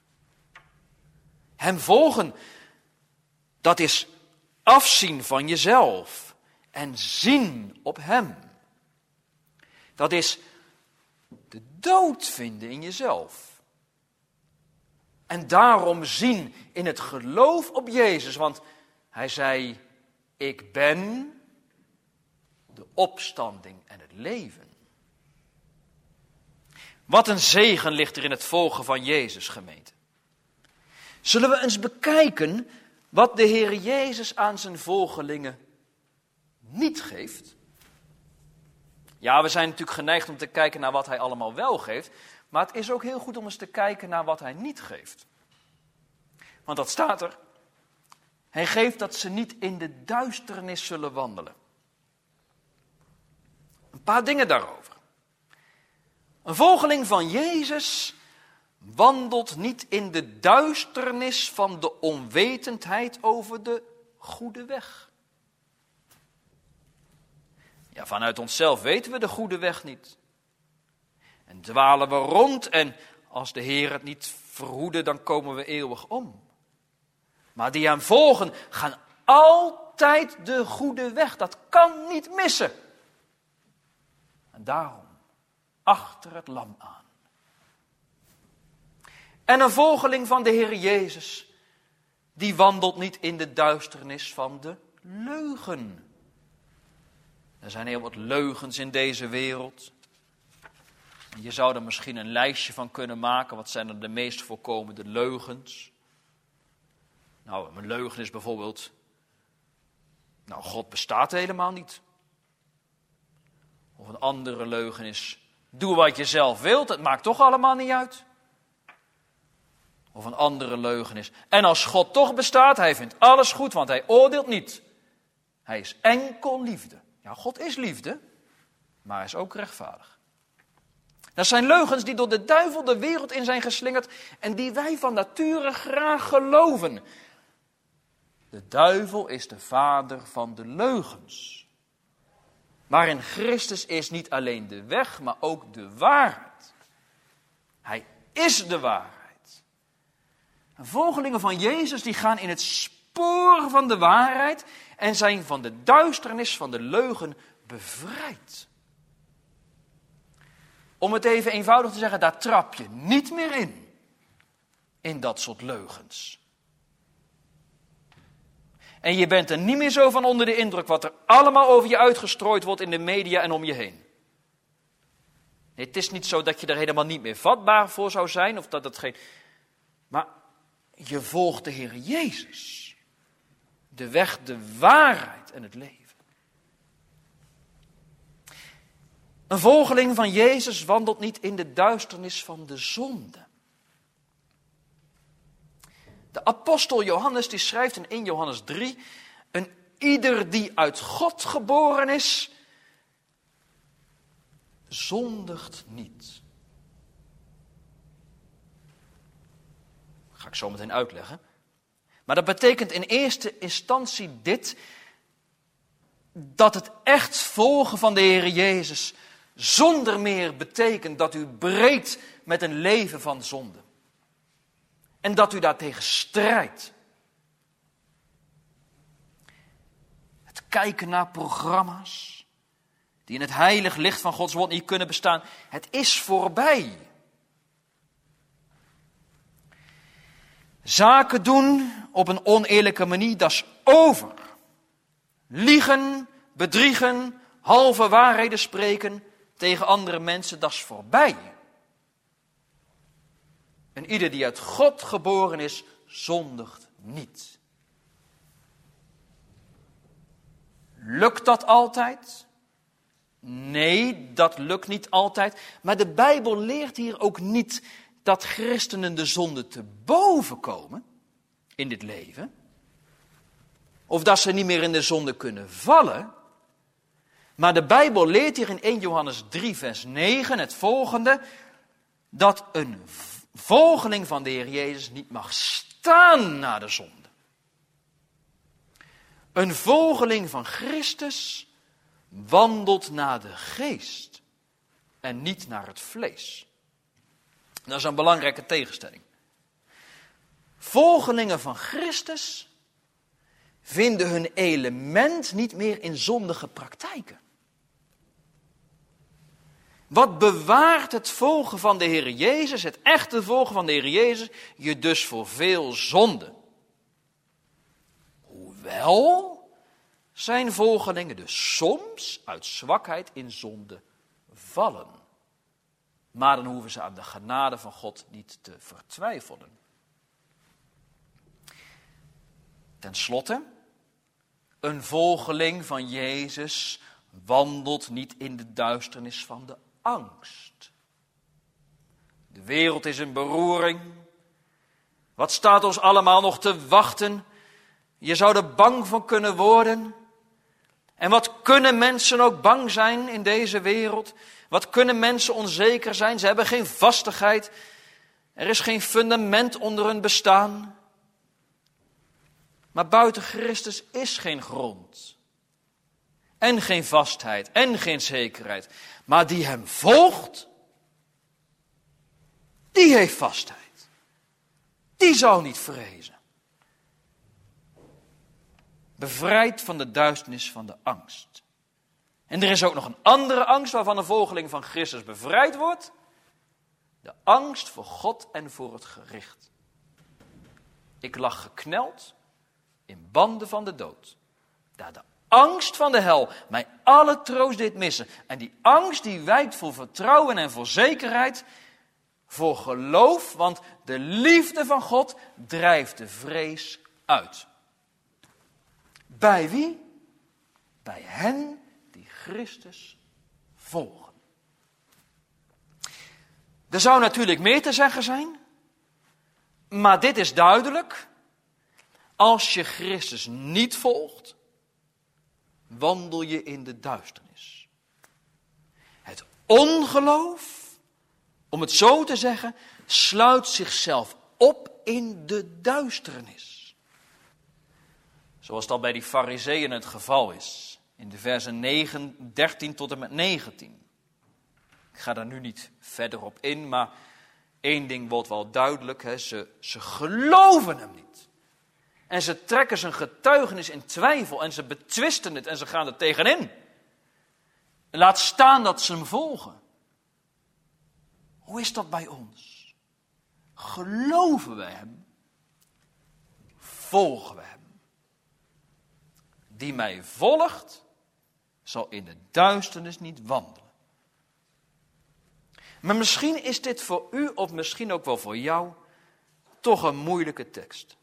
Hem volgen. Dat is afzien van jezelf en zien op hem. Dat is de dood vinden in jezelf. En daarom zien in het geloof op Jezus, want hij zei, ik ben de opstanding en het leven. Wat een zegen ligt er in het volgen van Jezus, gemeente. Zullen we eens bekijken wat de Heer Jezus aan zijn volgelingen niet geeft? Ja, we zijn natuurlijk geneigd om te kijken naar wat hij allemaal wel geeft. Maar het is ook heel goed om eens te kijken naar wat hij niet geeft. Want dat staat er. Hij geeft dat ze niet in de duisternis zullen wandelen. Een paar dingen daarover. Een volgeling van Jezus wandelt niet in de duisternis van de onwetendheid over de goede weg. Ja, vanuit onszelf weten we de goede weg niet. En dwalen we rond en als de Heer het niet verhoede, dan komen we eeuwig om. Maar die hem volgen gaan altijd altijd de goede weg. Dat kan niet missen. En daarom, achter het lam aan. En een volgeling van de Heer Jezus, die wandelt niet in de duisternis van de leugen. Er zijn heel wat leugens in deze wereld. Je zou er misschien een lijstje van kunnen maken. Wat zijn er de meest voorkomende leugens? Nou, een leugen is bijvoorbeeld, nou, God bestaat helemaal niet. Of een andere leugen is, doe wat je zelf wilt, het maakt toch allemaal niet uit. Of een andere leugen is, en als God toch bestaat, hij vindt alles goed, want hij oordeelt niet. Hij is enkel liefde. Ja, God is liefde, maar hij is ook rechtvaardig. Dat zijn leugens die door de duivel de wereld in zijn geslingerd en die wij van nature graag geloven. De duivel is de vader van de leugens. Maar in Christus is niet alleen de weg, maar ook de waarheid. Hij is de waarheid. En volgelingen van Jezus die gaan in het spoor van de waarheid en zijn van de duisternis van de leugen bevrijd. Om het even eenvoudig te zeggen, daar trap je niet meer in. In dat soort leugens. En je bent er niet meer zo van onder de indruk wat er allemaal over je uitgestrooid wordt in de media en om je heen. Nee, het is niet zo dat je er helemaal niet meer vatbaar voor zou zijn. Of dat het geen... Maar je volgt de Heer Jezus. De weg, de waarheid en het leven. Een volgeling van Jezus wandelt niet in de duisternis van de zonde. De apostel Johannes die schrijft in eerste Johannes drie, een ieder die uit God geboren is, zondigt niet. Dat ga ik zo meteen uitleggen. Maar dat betekent in eerste instantie dit, dat het echt volgen van de Heer Jezus zonder meer betekent dat u breekt met een leven van zonde. En dat u daartegen strijdt. Het kijken naar programma's die in het heilig licht van Gods woord niet kunnen bestaan. Het is voorbij. Zaken doen op een oneerlijke manier, dat is over. Liegen, bedriegen, halve waarheden spreken tegen andere mensen, dat is voorbij. En ieder die uit God geboren is, zondigt niet. Lukt dat altijd? Nee, dat lukt niet altijd. Maar de Bijbel leert hier ook niet dat christenen de zonde te boven komen in dit leven. Of dat ze niet meer in de zonde kunnen vallen. Maar de Bijbel leert hier in eerste Johannes drie vers negen het volgende. Dat een volgeling van de Heer Jezus niet mag staan na de zonde. Een volgeling van Christus wandelt naar de geest en niet naar het vlees. Dat is een belangrijke tegenstelling. Volgelingen van Christus vinden hun element niet meer in zondige praktijken. Wat bewaart het volgen van de Heer Jezus, het echte volgen van de Heer Jezus, je dus voor veel zonde? Hoewel zijn volgelingen dus soms uit zwakheid in zonde vallen. Maar dan hoeven ze aan de genade van God niet te vertwijfelen. Ten slotte, een volgeling van Jezus wandelt niet in de duisternis van de angst. De wereld is in beroering. Wat staat ons allemaal nog te wachten? Je zou er bang voor kunnen worden. En wat kunnen mensen ook bang zijn in deze wereld? Wat kunnen mensen onzeker zijn? Ze hebben geen vastigheid. Er is geen fundament onder hun bestaan. Maar buiten Christus is geen grond. En geen vastheid. En geen zekerheid. Maar die hem volgt, die heeft vastheid. Die zou niet vrezen. bevrijd van de duisternis van de angst. En er is ook nog een andere angst waarvan een volgeling van Christus bevrijd wordt. De angst voor God en voor het gericht. Ik lag gekneld in banden van de dood. Daar de angst van de hel mij alle troost deed missen. En die angst die wijkt voor vertrouwen en voor zekerheid, voor geloof, want de liefde van God drijft de vrees uit. Bij wie? Bij hen die Christus volgen. Er zou natuurlijk meer te zeggen zijn, maar dit is duidelijk. Als je Christus niet volgt, wandel je in de duisternis. Het ongeloof, om het zo te zeggen, sluit zichzelf op in de duisternis. Zoals dat bij die Farizeeën het geval is. In de versen negen, dertien tot en met negentien. Ik ga daar nu niet verder op in, maar één ding wordt wel duidelijk. Hè, ze, ze geloven hem niet. En ze trekken zijn getuigenis in twijfel en ze betwisten het en ze gaan er tegenin. Laat staan dat ze hem volgen. Hoe is dat bij ons? Geloven wij hem? Volgen we hem? Die mij volgt, zal in de duisternis niet wandelen. Maar misschien is dit voor u, of misschien ook wel voor jou, toch een moeilijke tekst.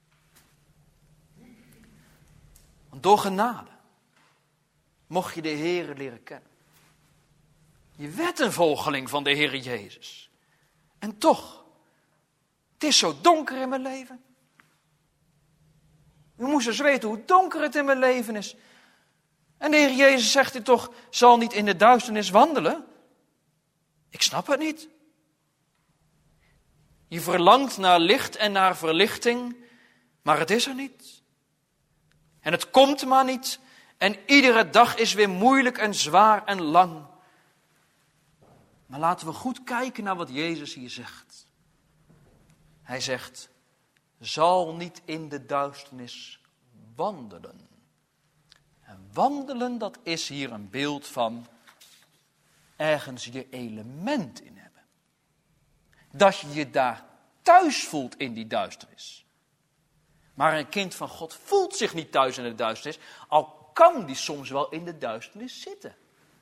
Want door genade mocht je de Heere leren kennen. Je werd een volgeling van de Heere Jezus. En toch, het is zo donker in mijn leven. U moest eens weten hoe donker het in mijn leven is. En de Heer Jezus zegt u toch, zal niet in de duisternis wandelen? Ik snap het niet. Je verlangt naar licht en naar verlichting, maar het is er niet. En het komt maar niet. En iedere dag is weer moeilijk en zwaar en lang. Maar laten we goed kijken naar wat Jezus hier zegt. Hij zegt, zal niet in de duisternis wandelen. En wandelen, dat is hier een beeld van ergens je element in hebben. Dat je je daar thuis voelt in die duisternis. Maar een kind van God voelt zich niet thuis in de duisternis, al kan die soms wel in de duisternis zitten.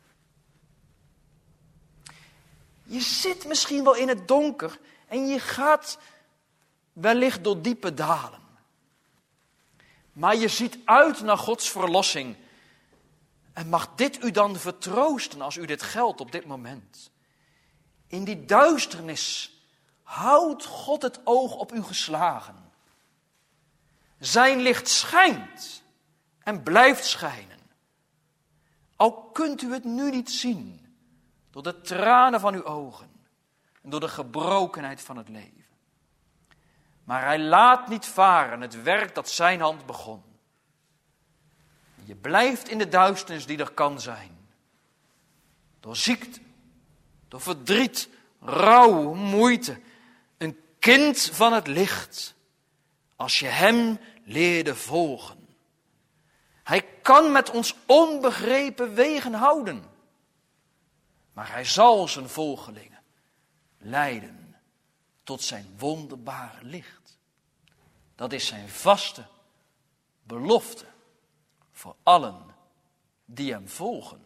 Je zit misschien wel in het donker en je gaat wellicht door diepe dalen. Maar je ziet uit naar Gods verlossing. En mag dit u dan vertroosten als u dit geldt op dit moment. In die duisternis houdt God het oog op u geslagen. Zijn licht schijnt en blijft schijnen. Al kunt u het nu niet zien, door de tranen van uw ogen en door de gebrokenheid van het leven. Maar hij laat niet varen het werk dat zijn hand begon. Je blijft in de duisternis die er kan zijn. Door ziekte, door verdriet, rouw, moeite. Een kind van het licht. Als je hem leerde volgen. Hij kan met ons onbegrepen wegen houden. Maar hij zal zijn volgelingen leiden tot zijn wonderbare licht. Dat is zijn vaste belofte voor allen die hem volgen.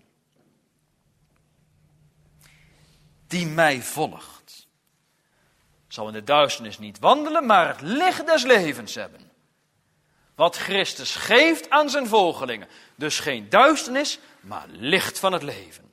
Die mij volgt, zal in de duisternis niet wandelen, maar het licht des levens hebben. Wat Christus geeft aan zijn volgelingen. Dus geen duisternis, maar licht van het leven.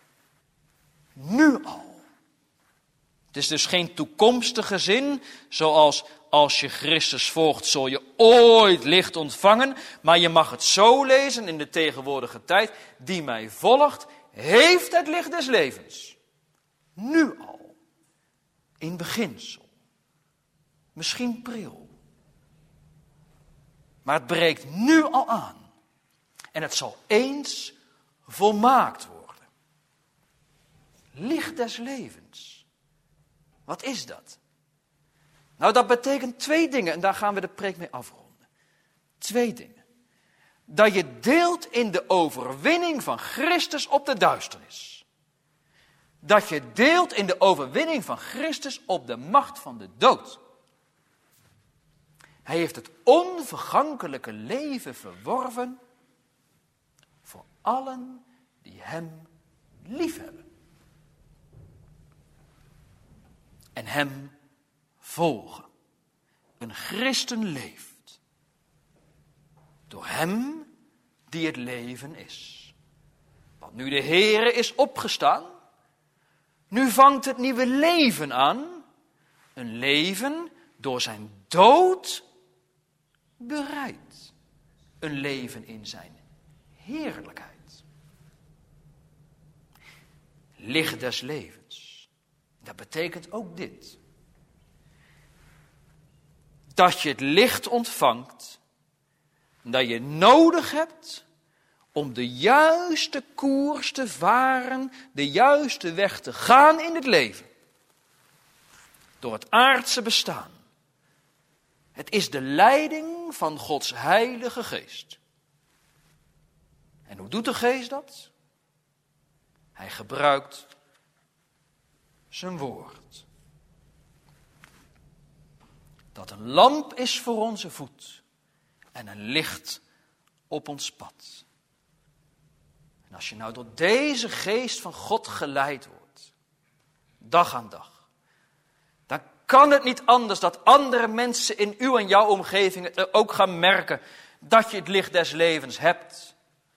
Nu al. Het is dus geen toekomstige zin, zoals als je Christus volgt, zul je ooit licht ontvangen. Maar je mag het zo lezen in de tegenwoordige tijd. Die mij volgt, heeft het licht des levens. Nu al. In beginsel. Misschien pril. Maar het breekt nu al aan. En het zal eens volmaakt worden. Licht des levens. Wat is dat? Nou, dat betekent twee dingen en daar gaan we de preek mee afronden. Twee dingen. dat je deelt in de overwinning van Christus op de duisternis. Dat je deelt in de overwinning van Christus op de macht van de dood. Hij heeft het onvergankelijke leven verworven voor allen die hem liefhebben. En hem volgen. Een christen leeft door hem die het leven is. Want nu de Heere is opgestaan, nu vangt het nieuwe leven aan. Een leven door zijn dood bereid. Een leven in zijn heerlijkheid. Licht des levens. Dat betekent ook dit. Dat je het licht ontvangt dat je nodig hebt om de juiste koers te varen, de juiste weg te gaan in het leven. Door het aardse bestaan. Het is de leiding van Gods heilige geest. En hoe doet de geest dat? Hij gebruikt zijn woord. Dat een lamp is voor onze voet en een licht op ons pad. En als je nou door deze geest van God geleid wordt, dag aan dag, dan kan het niet anders dat andere mensen in uw en jouw omgeving het ook gaan merken dat je het licht des levens hebt.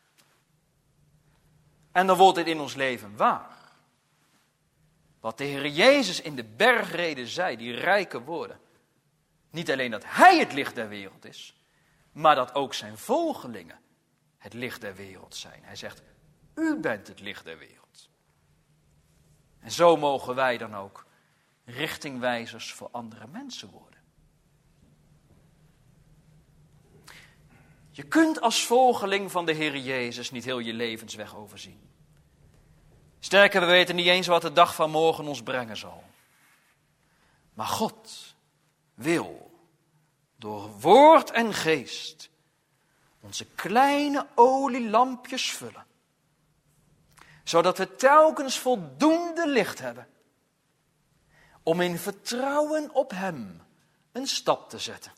En dan wordt dit in ons leven waar. Wat de Heer Jezus in de bergrede zei, die rijke woorden. Niet alleen dat hij het licht der wereld is, maar dat ook zijn volgelingen het licht der wereld zijn. Hij zegt, u bent het licht der wereld. En zo mogen wij dan ook richtingwijzers voor andere mensen worden. Je kunt als volgeling van de Heer Jezus niet heel je levensweg overzien. Sterker, we weten niet eens wat de dag van morgen ons brengen zal. Maar God wil door woord en geest onze kleine olielampjes vullen. Zodat we telkens voldoende licht hebben om in vertrouwen op hem een stap te zetten.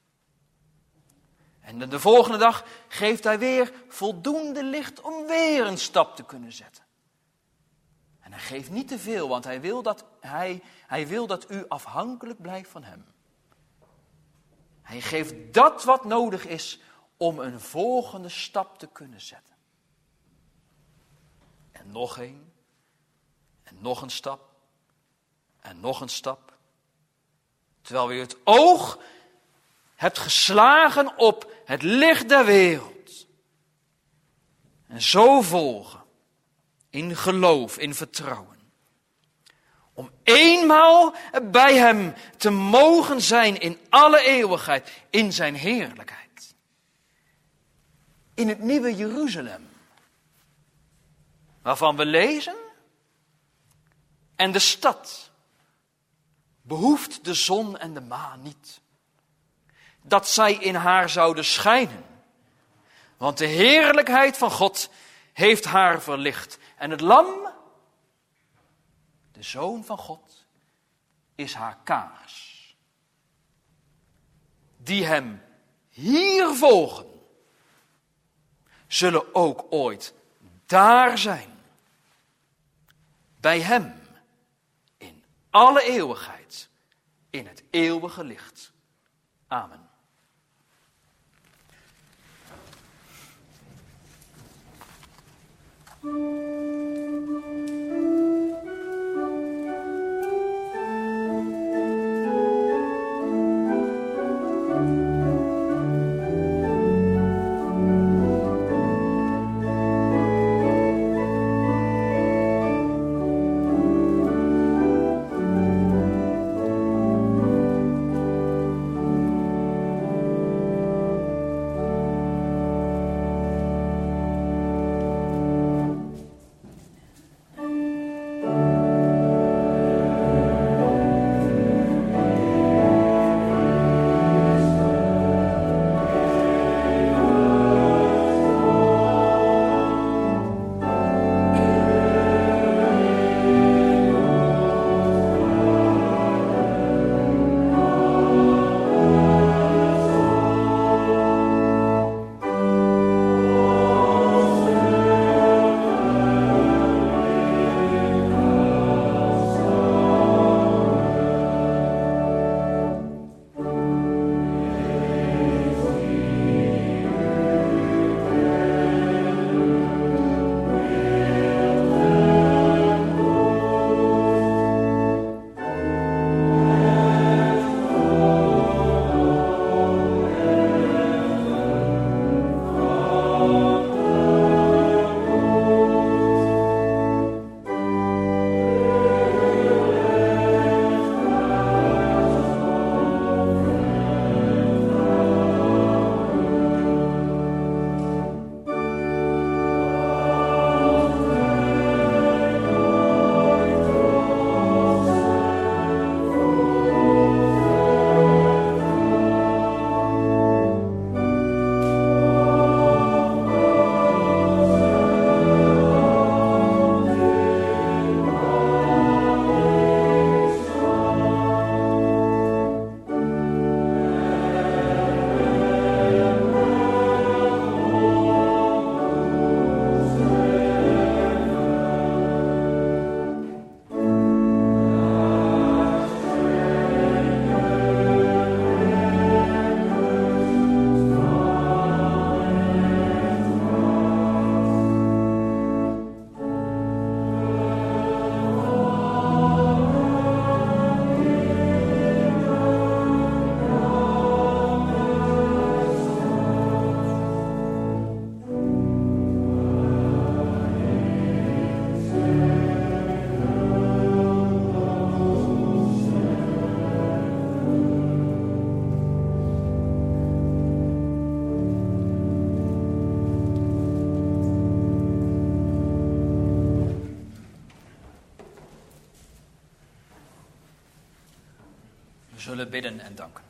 En de volgende dag geeft hij weer voldoende licht om weer een stap te kunnen zetten. En hij geeft niet te veel, want hij wil dat, hij, hij wil dat u afhankelijk blijft van hem. Hij geeft dat wat nodig is om een volgende stap te kunnen zetten. En nog een. En nog een stap. En nog een stap. Terwijl u het oog hebt geslagen op het licht der wereld. En zo volgen. In geloof, in vertrouwen. Om eenmaal bij hem te mogen zijn in alle eeuwigheid. In zijn heerlijkheid. In het nieuwe Jeruzalem. Waarvan we lezen. En de stad behoeft de zon en de maan niet. Dat zij in haar zouden schijnen. Want de heerlijkheid van God heeft haar verlicht. En het lam, de Zoon van God, is haar kaars. Die hem hier volgen, zullen ook ooit daar zijn. Bij hem, in alle eeuwigheid, in het eeuwige licht. Amen. zullen bidden en danken.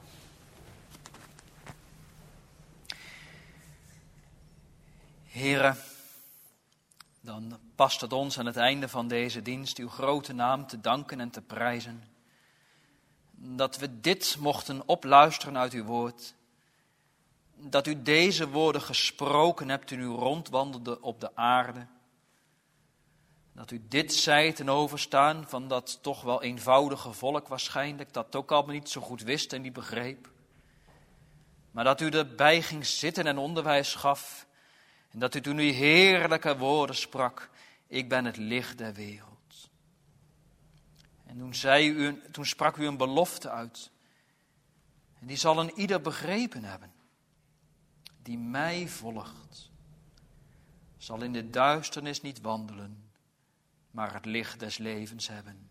Here, dan past het ons aan het einde van deze dienst uw grote naam te danken en te prijzen. Dat we dit mochten opluisteren uit uw woord. Dat u deze woorden gesproken hebt toen u rondwandelde op de aarde. Dat u dit zei ten overstaan van dat toch wel eenvoudige volk waarschijnlijk, dat het ook allemaal niet zo goed wist en niet begreep. Maar dat u erbij ging zitten en onderwijs gaf. En dat u toen uw heerlijke woorden sprak, ik ben het licht der wereld. En toen, zei u, toen sprak u een belofte uit. En die zal een ieder begrepen hebben. Die mij volgt, zal in de duisternis niet wandelen, maar het licht des levens hebben.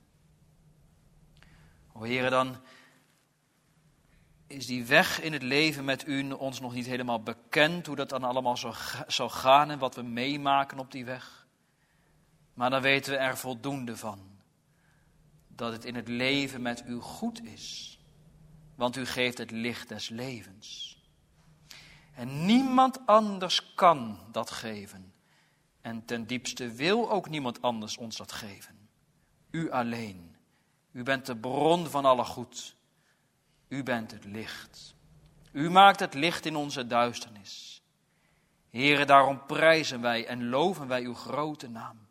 O Heere, dan is die weg in het leven met u ons nog niet helemaal bekend, hoe dat dan allemaal zal gaan en wat we meemaken op die weg. Maar dan weten we er voldoende van, dat het in het leven met u goed is, want u geeft het licht des levens. En niemand anders kan dat geven. En ten diepste wil ook niemand anders ons dat geven. U alleen. U bent de bron van alle goed. U bent het licht. U maakt het licht in onze duisternis. Heere, daarom prijzen wij en loven wij uw grote naam.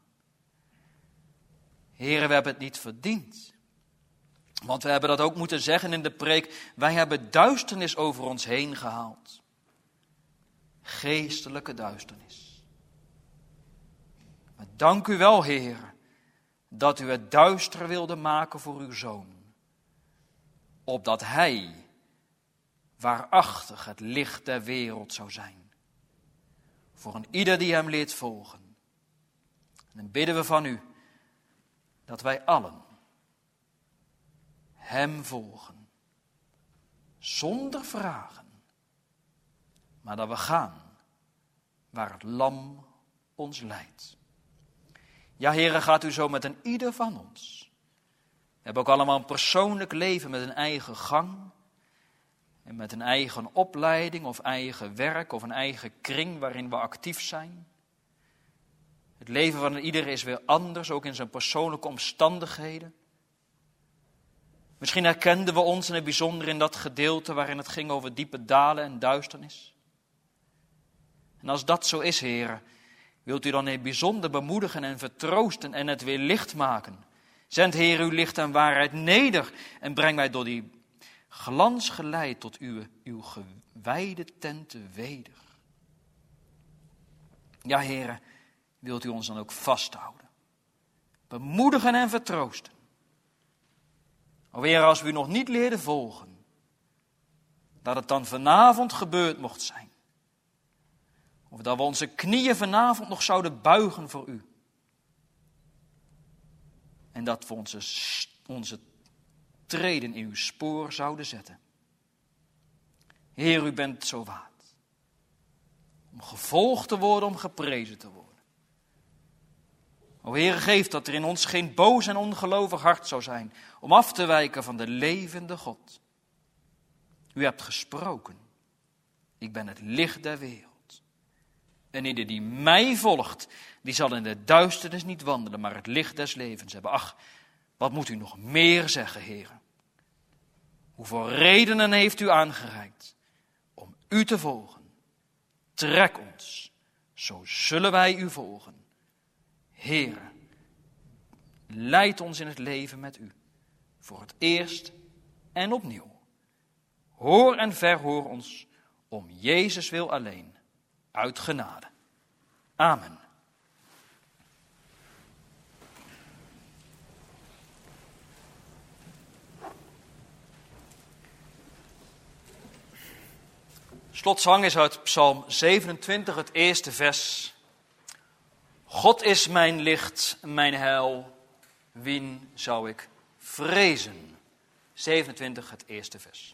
Heere, we hebben het niet verdiend. Want we hebben dat ook moeten zeggen in de preek. Wij hebben duisternis over ons heen gehaald. Geestelijke duisternis. Maar dank u wel, Heer, dat u het duister wilde maken voor uw Zoon. Opdat hij waarachtig het licht der wereld zou zijn. Voor een ieder die hem leert volgen. En dan bidden we van u dat wij allen hem volgen. Zonder vragen. Maar dat we gaan waar het lam ons leidt. Ja, Heere, gaat u zo met een ieder van ons. We hebben ook allemaal een persoonlijk leven met een eigen gang. En met een eigen opleiding of eigen werk of een eigen kring waarin we actief zijn. Het leven van ieder is weer anders, ook in zijn persoonlijke omstandigheden. Misschien herkenden we ons in het bijzonder in dat gedeelte waarin het ging over diepe dalen en duisternis. En als dat zo is, Heere, wilt u dan in het bijzonder bemoedigen en vertroosten en het weer licht maken. Zend, Heer, uw licht en waarheid neder en breng mij door die glans geleid tot uw, uw gewijde tenten weder. Ja, Heere, wilt u ons dan ook vasthouden. Bemoedigen en vertroosten. O Heer, als we u nog niet leerden volgen, dat het dan vanavond gebeurd mocht zijn. Of dat we onze knieën vanavond nog zouden buigen voor u. En dat we onze, onze treden in uw spoor zouden zetten. Heer, u bent zo waard. Om gevolgd te worden, om geprezen te worden. O Heer, geef dat er in ons geen boos en ongelovig hart zou zijn. Om af te wijken van de levende God. U hebt gesproken. Ik ben het licht der wereld. En ieder die mij volgt, die zal in de duisternis niet wandelen, maar het licht des levens hebben. Ach, wat moet u nog meer zeggen, Heer? Hoeveel redenen heeft u aangereikt om u te volgen? Trek ons, zo zullen wij u volgen. Heer, leid ons in het leven met u, voor het eerst en opnieuw. Hoor en verhoor ons, om Jezus wil alleen. Uit genade. Amen. Slotzang is uit Psalm zevenentwintig, het eerste vers. God is mijn licht, mijn heil, wien zou ik vrezen? zevenentwintig, het eerste vers.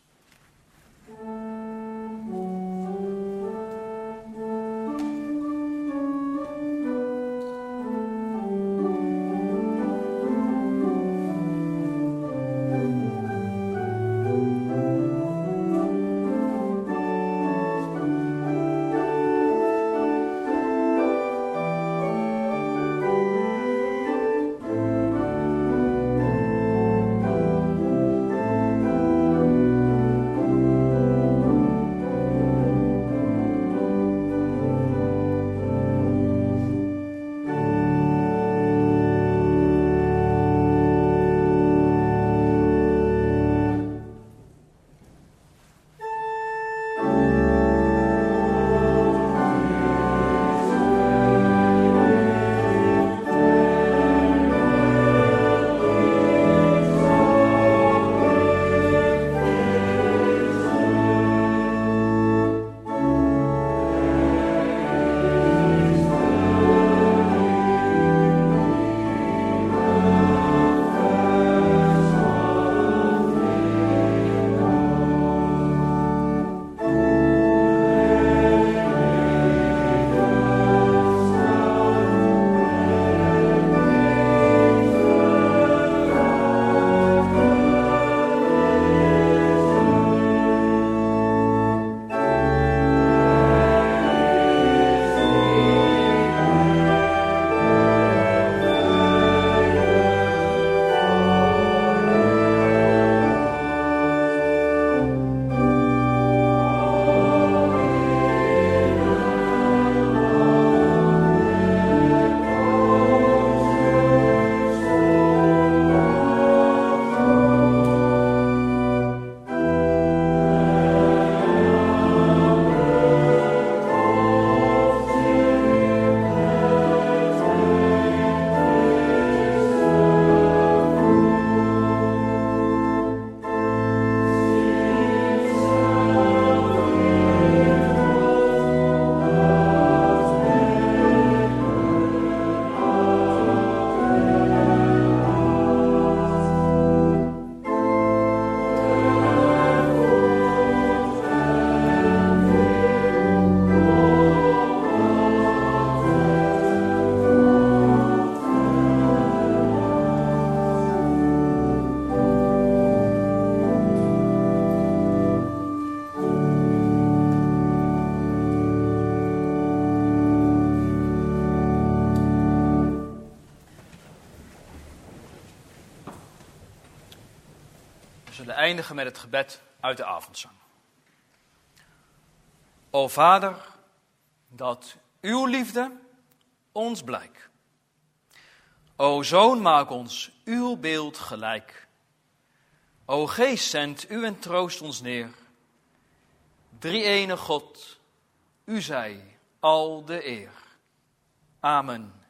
zullen eindigen met het gebed uit de avondzang. O Vader, dat uw liefde ons blijk. O Zoon, maak ons uw beeld gelijk. O Geest, zend u en troost ons neer. Drie-ene God, u zij al de eer. Amen.